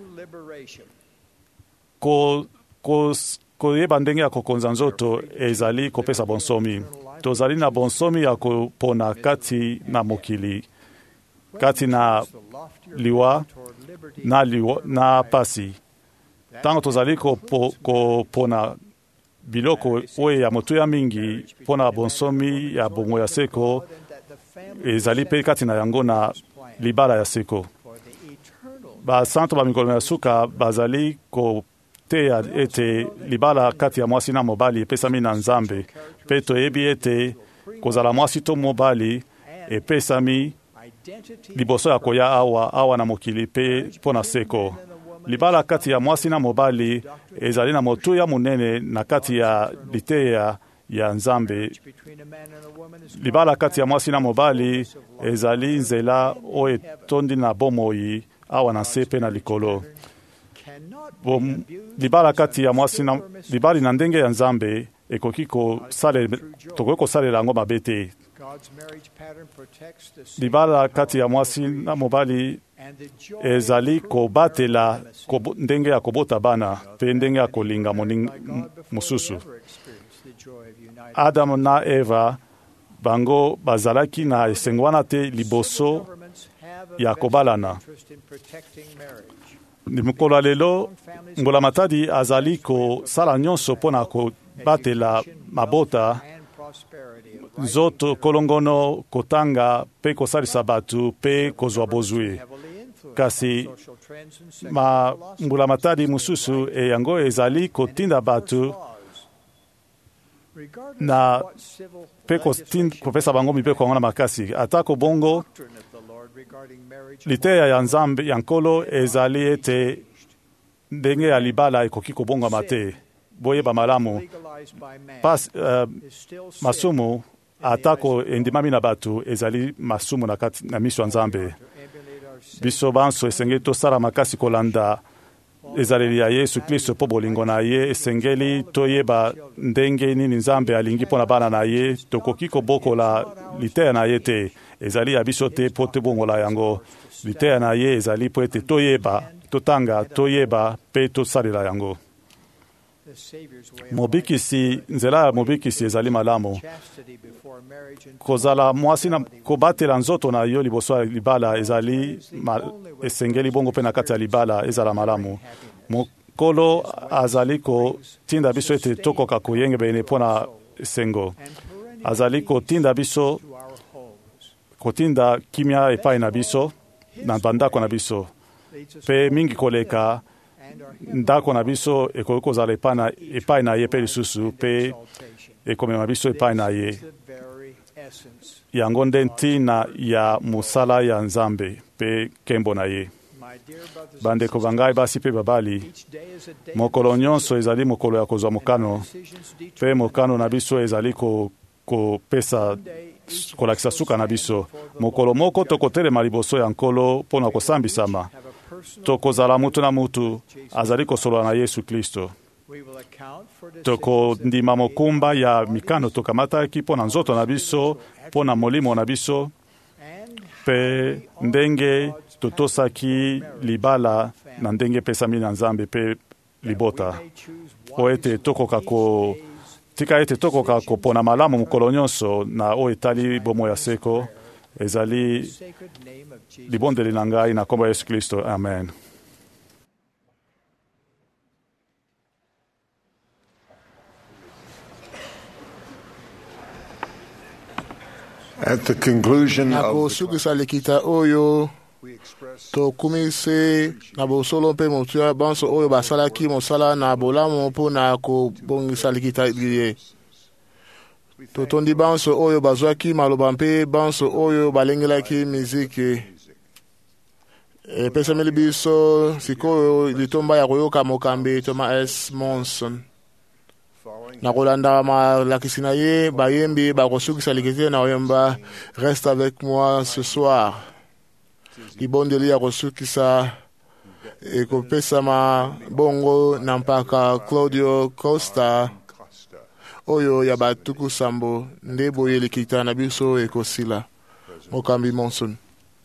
Koyeba ndenge ya kokonza nzoto ezali kopesa bonsomi. Tozali na bonsomi ya kopona kati na mokili, kati na liwa na pasi. Tango tozali kopona biloko oyo ya motuya mingi pona bonsomi ya bomo ya seko ezali pe kati na yango na libala ya seko. Basanto bamikolo ya suka bazali koteya ete libala kati ya mwasi na mobali epesami na Nzambe, pe toyebi ete kozala mwasi to mobali epesami liboso ya koya awa na mokili pe pona seko. Libala kati ya mwasi na mobali ezali na motuya munene na kati ya liteya ya Nzambe. Libala kati ya mwasi na mobali ezali nzela oyo etondi na bomoi awa na se pe na likolo. Libala kati ya mwasi na libali na ndenge ya Nzambe ekoki kosalela yango mabe te. Libala kati ya mwasi na mobali ezali kobatela ndenge ya kobota bana pe ndenge ya kolinga mosusu. Adam na Eva bango bazalaki na esengo wana te liboso ya kobalana. Mokolo lelo Ngola Matadi azali kosala nyonso mpona kobatela mabota, nzoto, kolongono, kotanga mpe kosalisa batu mpe kozwa bozwi. Kasi Ngola Matadi mosusu yango ezali kotinda batu na mpe kopesa bango mibeko yango na makasi. Atako bongo liteya ya Nzambe ya nkolo ezali ete ndenge ya libala ekoki kobongama te. Boyeba malamu masumu atako endimami na batu ezali masumu na miso ya Nzambe. Biso banso esengeli tosala makasi kolanda ezaleli ya Yesu Kristo po bolingo na ye. Esengeli toyeba ndenge nini Nzambe alingi mpona bana na ye. Tokoki kobokola liteya na ye te, ezali ya biso te po tobongola yango. Liteya na ye ezali po ete toyeba, totanga, toyeba pe tosalela yango. Mobikisi, nzela ya mobikisi ezali malamu. Kozala mwasi na kobatela nzoto na yo liboso ya libala ezali esengeli bongo pe na kati ya libala ezala malamu. Mokolo azali kotinda biso ete tokoka koyengebene mpona esengo. Azali kotinda biso, kotinda kimia epai na biso na bandako na biso. Pe mingi koleka ndako na biso ekoki kozala epai na ye pe lisusu pe ekomema biso epai na ye. Yango nde ntina ya mosala ya Nzambe pe kembo na ye. bandeko bangai basi mpe babali, mokolo nyonso ezali mokolo ya kozwa mokano, mpe mokano na biso ezali kopesa kolakisa suka na biso. Mokolo moko tokotelema liboso ya Nkolo mpo na kosambisama, tokozala mutu na mutu azali kosolola na Yesu Kristo. Tokondima mokumba ya mikano tokamataki mpo na nzoto na biso, mpo na molimo na biso, mpe ndenge totosaki libala na ndenge pesami na Nzambe mpe libota. Po ete tika ete tokoka kopona malamu mokolo nyonso na oyo etali bomo ya seko, ezali libondeli na ngai na kombo ya Yesu Kristo. Amen. At the conclusion na of kosukisa likita oyo tokumise na bosolo mpe motuya banso oyo basalaki mosala na bolamu mpo na kobongisa likita liye. Totondi banso oyo bazwaki maloba mpe banso oyo balengelaki miziki. Epesameli biso sikoyo litomba ya koyoka mokambi Thomas S. Monson. Na kolanda malakisi na ye bayembi bakosukisa likita na oyemba Reste avec moi ce soir. Libondeli ya kosukisa ekopesama bongo na mpaka Claudio Costa oyo ya batuku sambo nde boye likita na biso ekosila. Mokambi Monson.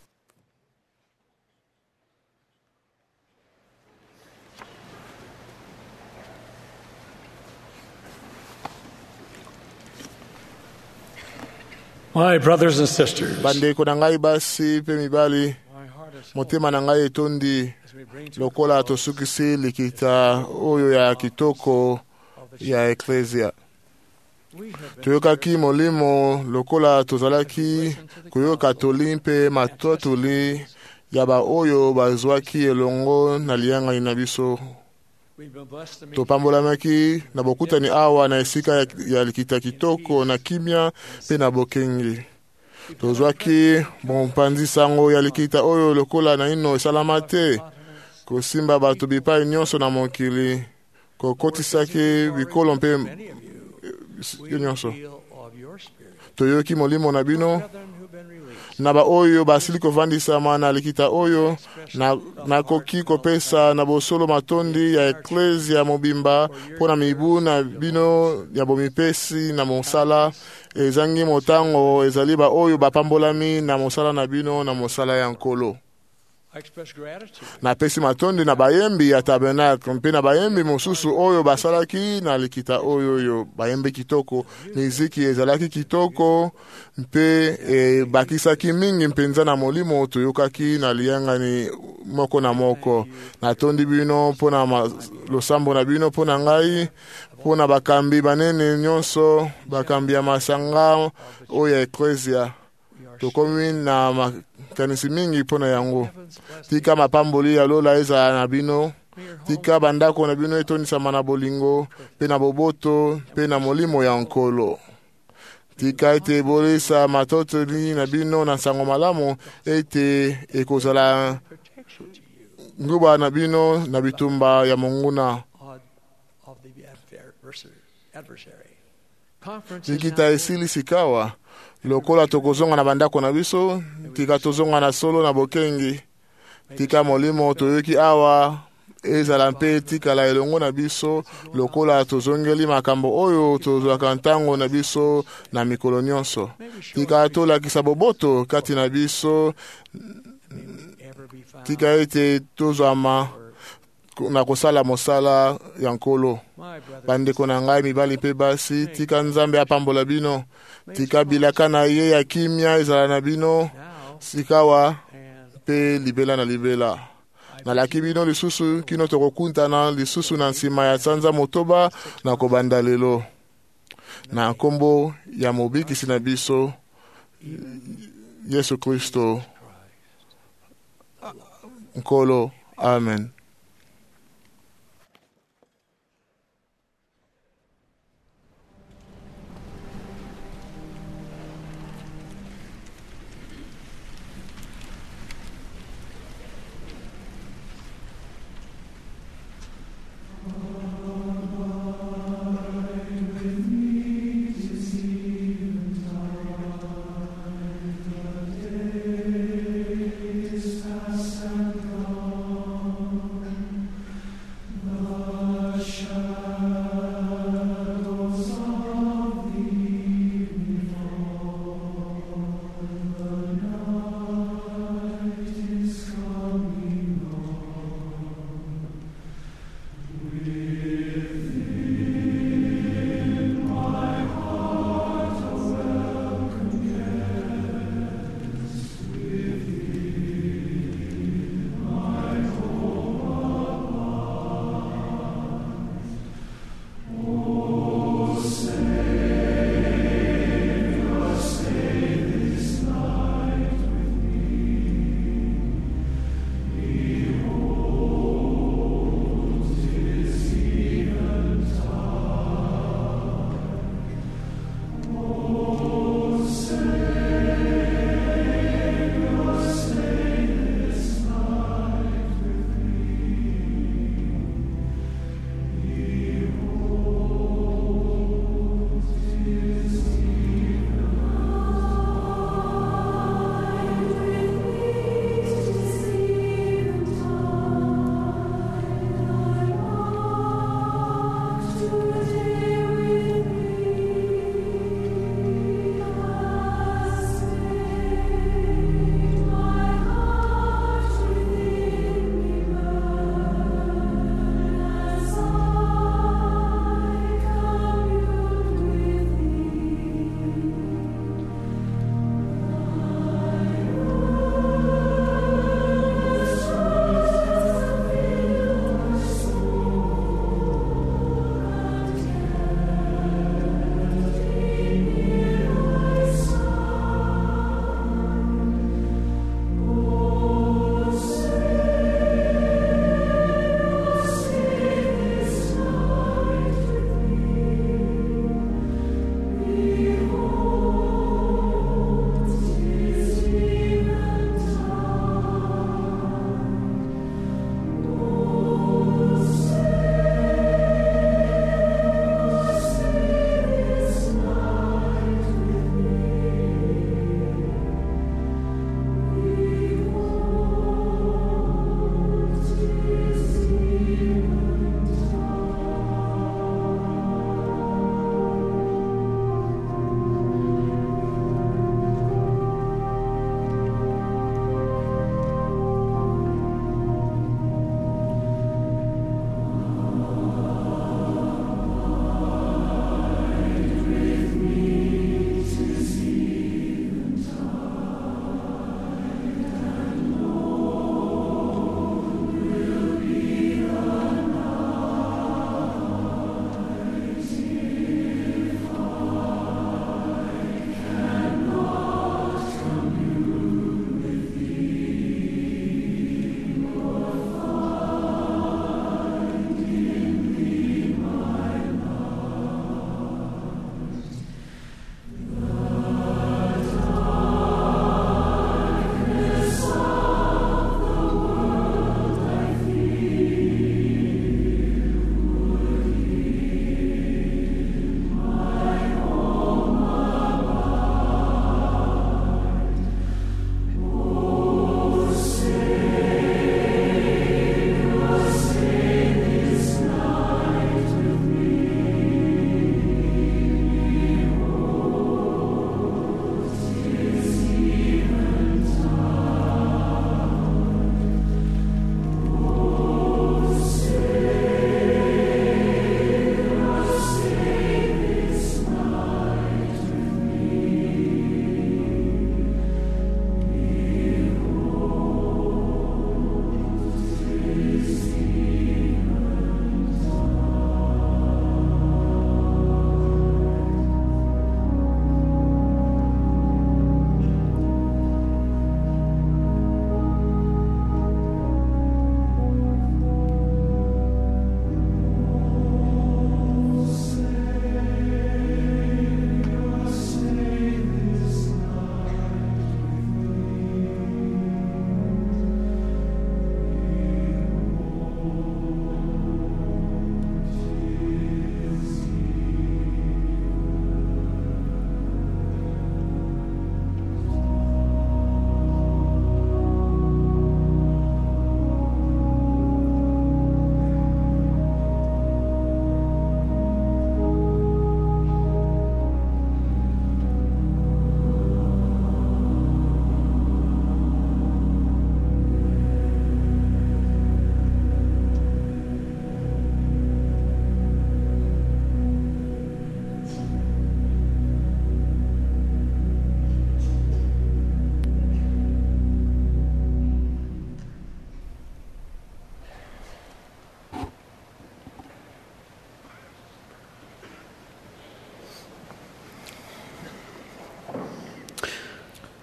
My brothers and sisters, bandeko na ngai basi pe mibali, motema na ngai etondi lokola tosukisi likita oyo ya kitoko ya eklesia. Toyokaki molimo lokola tozalaki koyoka toli mpe matotoli ya ba oyo bazwaki elongo na lianga na biso. Topambolamaki na bokutani awa na esika ya likita kitoko na kimia pe na bokengi. Tozwaki bompanzi sango ya likita oyo lokola na ino esalama te kosimba bato bipai nyonso na mokili, kokotisaki bikolo mpe nyonso. Toyoki molimo na bino na ba oyo basili kovandisama na likita oyo na koki kopesa na bosolo matondi ya eklesia mobimba mpo na mibu na bino ya bomipesi na mosala ezangi motango ezali ba oyo bapambolami na mosala na bino na mosala ya Nkolo. Na pesi matondi na bayembi ya tabernacle mpe na bayembi mosusu oyo basalaki na likita oyo bayembi kitoko, miziki ezalaki kitoko mpe bakisaki mingi mpenza na molimo toyokaki na liangani moko na moko. Natondi bino mpo na losambo na bino mpo na ngai, mpo na bakambi banene nyonso, bakambi ya masanga oyo ya eklesia. Tokomi na makanisi mingi mpo na yango. Tika mapamboli ya lola ezala na bino, tika bandako na bino etondisama na bolingo mpe na boboto mpe na molimo ya Nkolo. Tika ete ebolisa matotoli na bino na sango malamu ete ekozala nguba na bino na bitumba ya monguna. Likita esili sikawa lokola tokozonga na bandako na biso, tika tozonga na solo na bokengi. Tika molimo toyoki awa ezala mpe tikala elongo na biso lokola tozongeli makambo oyo tozwaka ntango na biso na mikolo nyonso. Tika tolakisa boboto kati na biso, tika ete tozwama na kosala mosala ya Nkolo. Bandeko na ngai mibali mpe basi, tika Nzambe apambola bino, tika bilaka na ye ya kimia ezala na bino sikawa mpe libela na libela. Nalaki bino lisusu kino tokokuntana lisusu na nsima ya sanza motoba na kobanda lelo. Na nkombo ya mobikisi na biso Yesu Kristo Nkolo. Amen.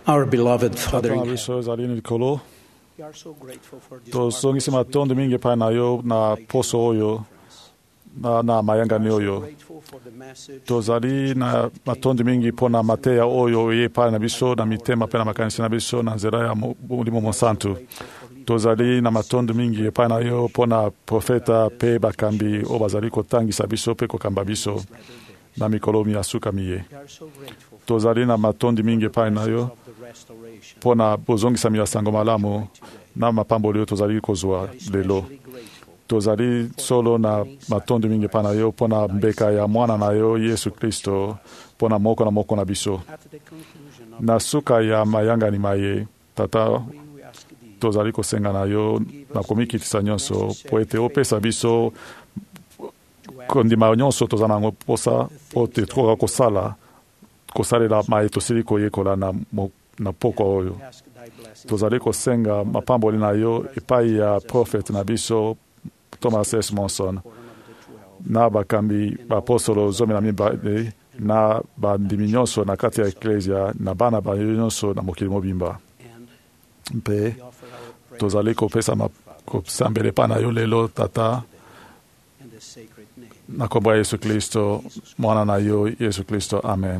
Our beloved Tata Father na in biso heaven, ezali likolo we are so grateful for this tozongisi matondo mingi epai na yo na poso oyo na mayangani oyo grateful for the message tozali na matondo mingi mpo na mateya oyo ye epai na biso na mitema mpe na makanisi na biso na nzela ya molimo mosantu tozali na matondo mingi epai na yo mpo na profeta mpe bakambi oyo bazali kotangisa biso mpe kokamba biso na mikolo ya suka miye tozali na matondi mingi epai na yo mpo na bozongisami ya sango malamu na mapamboli oyo tozali kozwa lelo tozali solo na matondi mingi epai na yo mpo na mbeka ya mwana na yo yesu kristo mpo na moko na biso na suka ya mayangani maye tata tozali kosenga na yo na komikitisa nyonso po ete opesa biso kondima nyonso toza nango mposa po te tokoka kosalela mai tosili koyekola na poko oyo tozali kosenga mapamboli na yo epai ya profete na biso Thomas S. Monson na bakambi baapostolo 12 na bandimi nyonso na kati ya eklesia na bana bayo nyonso na mokili mobimba mpe tozali kopesa kosambela epai na yo lelo tata na kombo ya Yesu Kristo mwana na yo Yesu Kristo amen.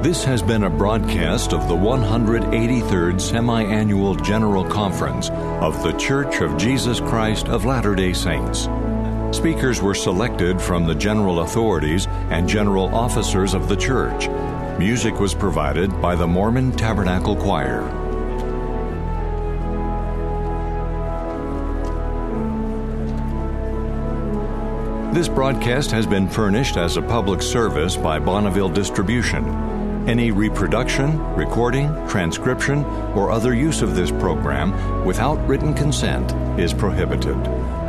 This has been a broadcast of the 183rd Semi-Annual General Conference of The Church of Jesus Christ of Latter-day Saints. Speakers were selected from the general authorities and general officers of the church. Music was provided by the Mormon Tabernacle Choir. This broadcast has been furnished as a public service by Bonneville Distribution. Any reproduction, recording, transcription, or other use of this program without written consent is prohibited.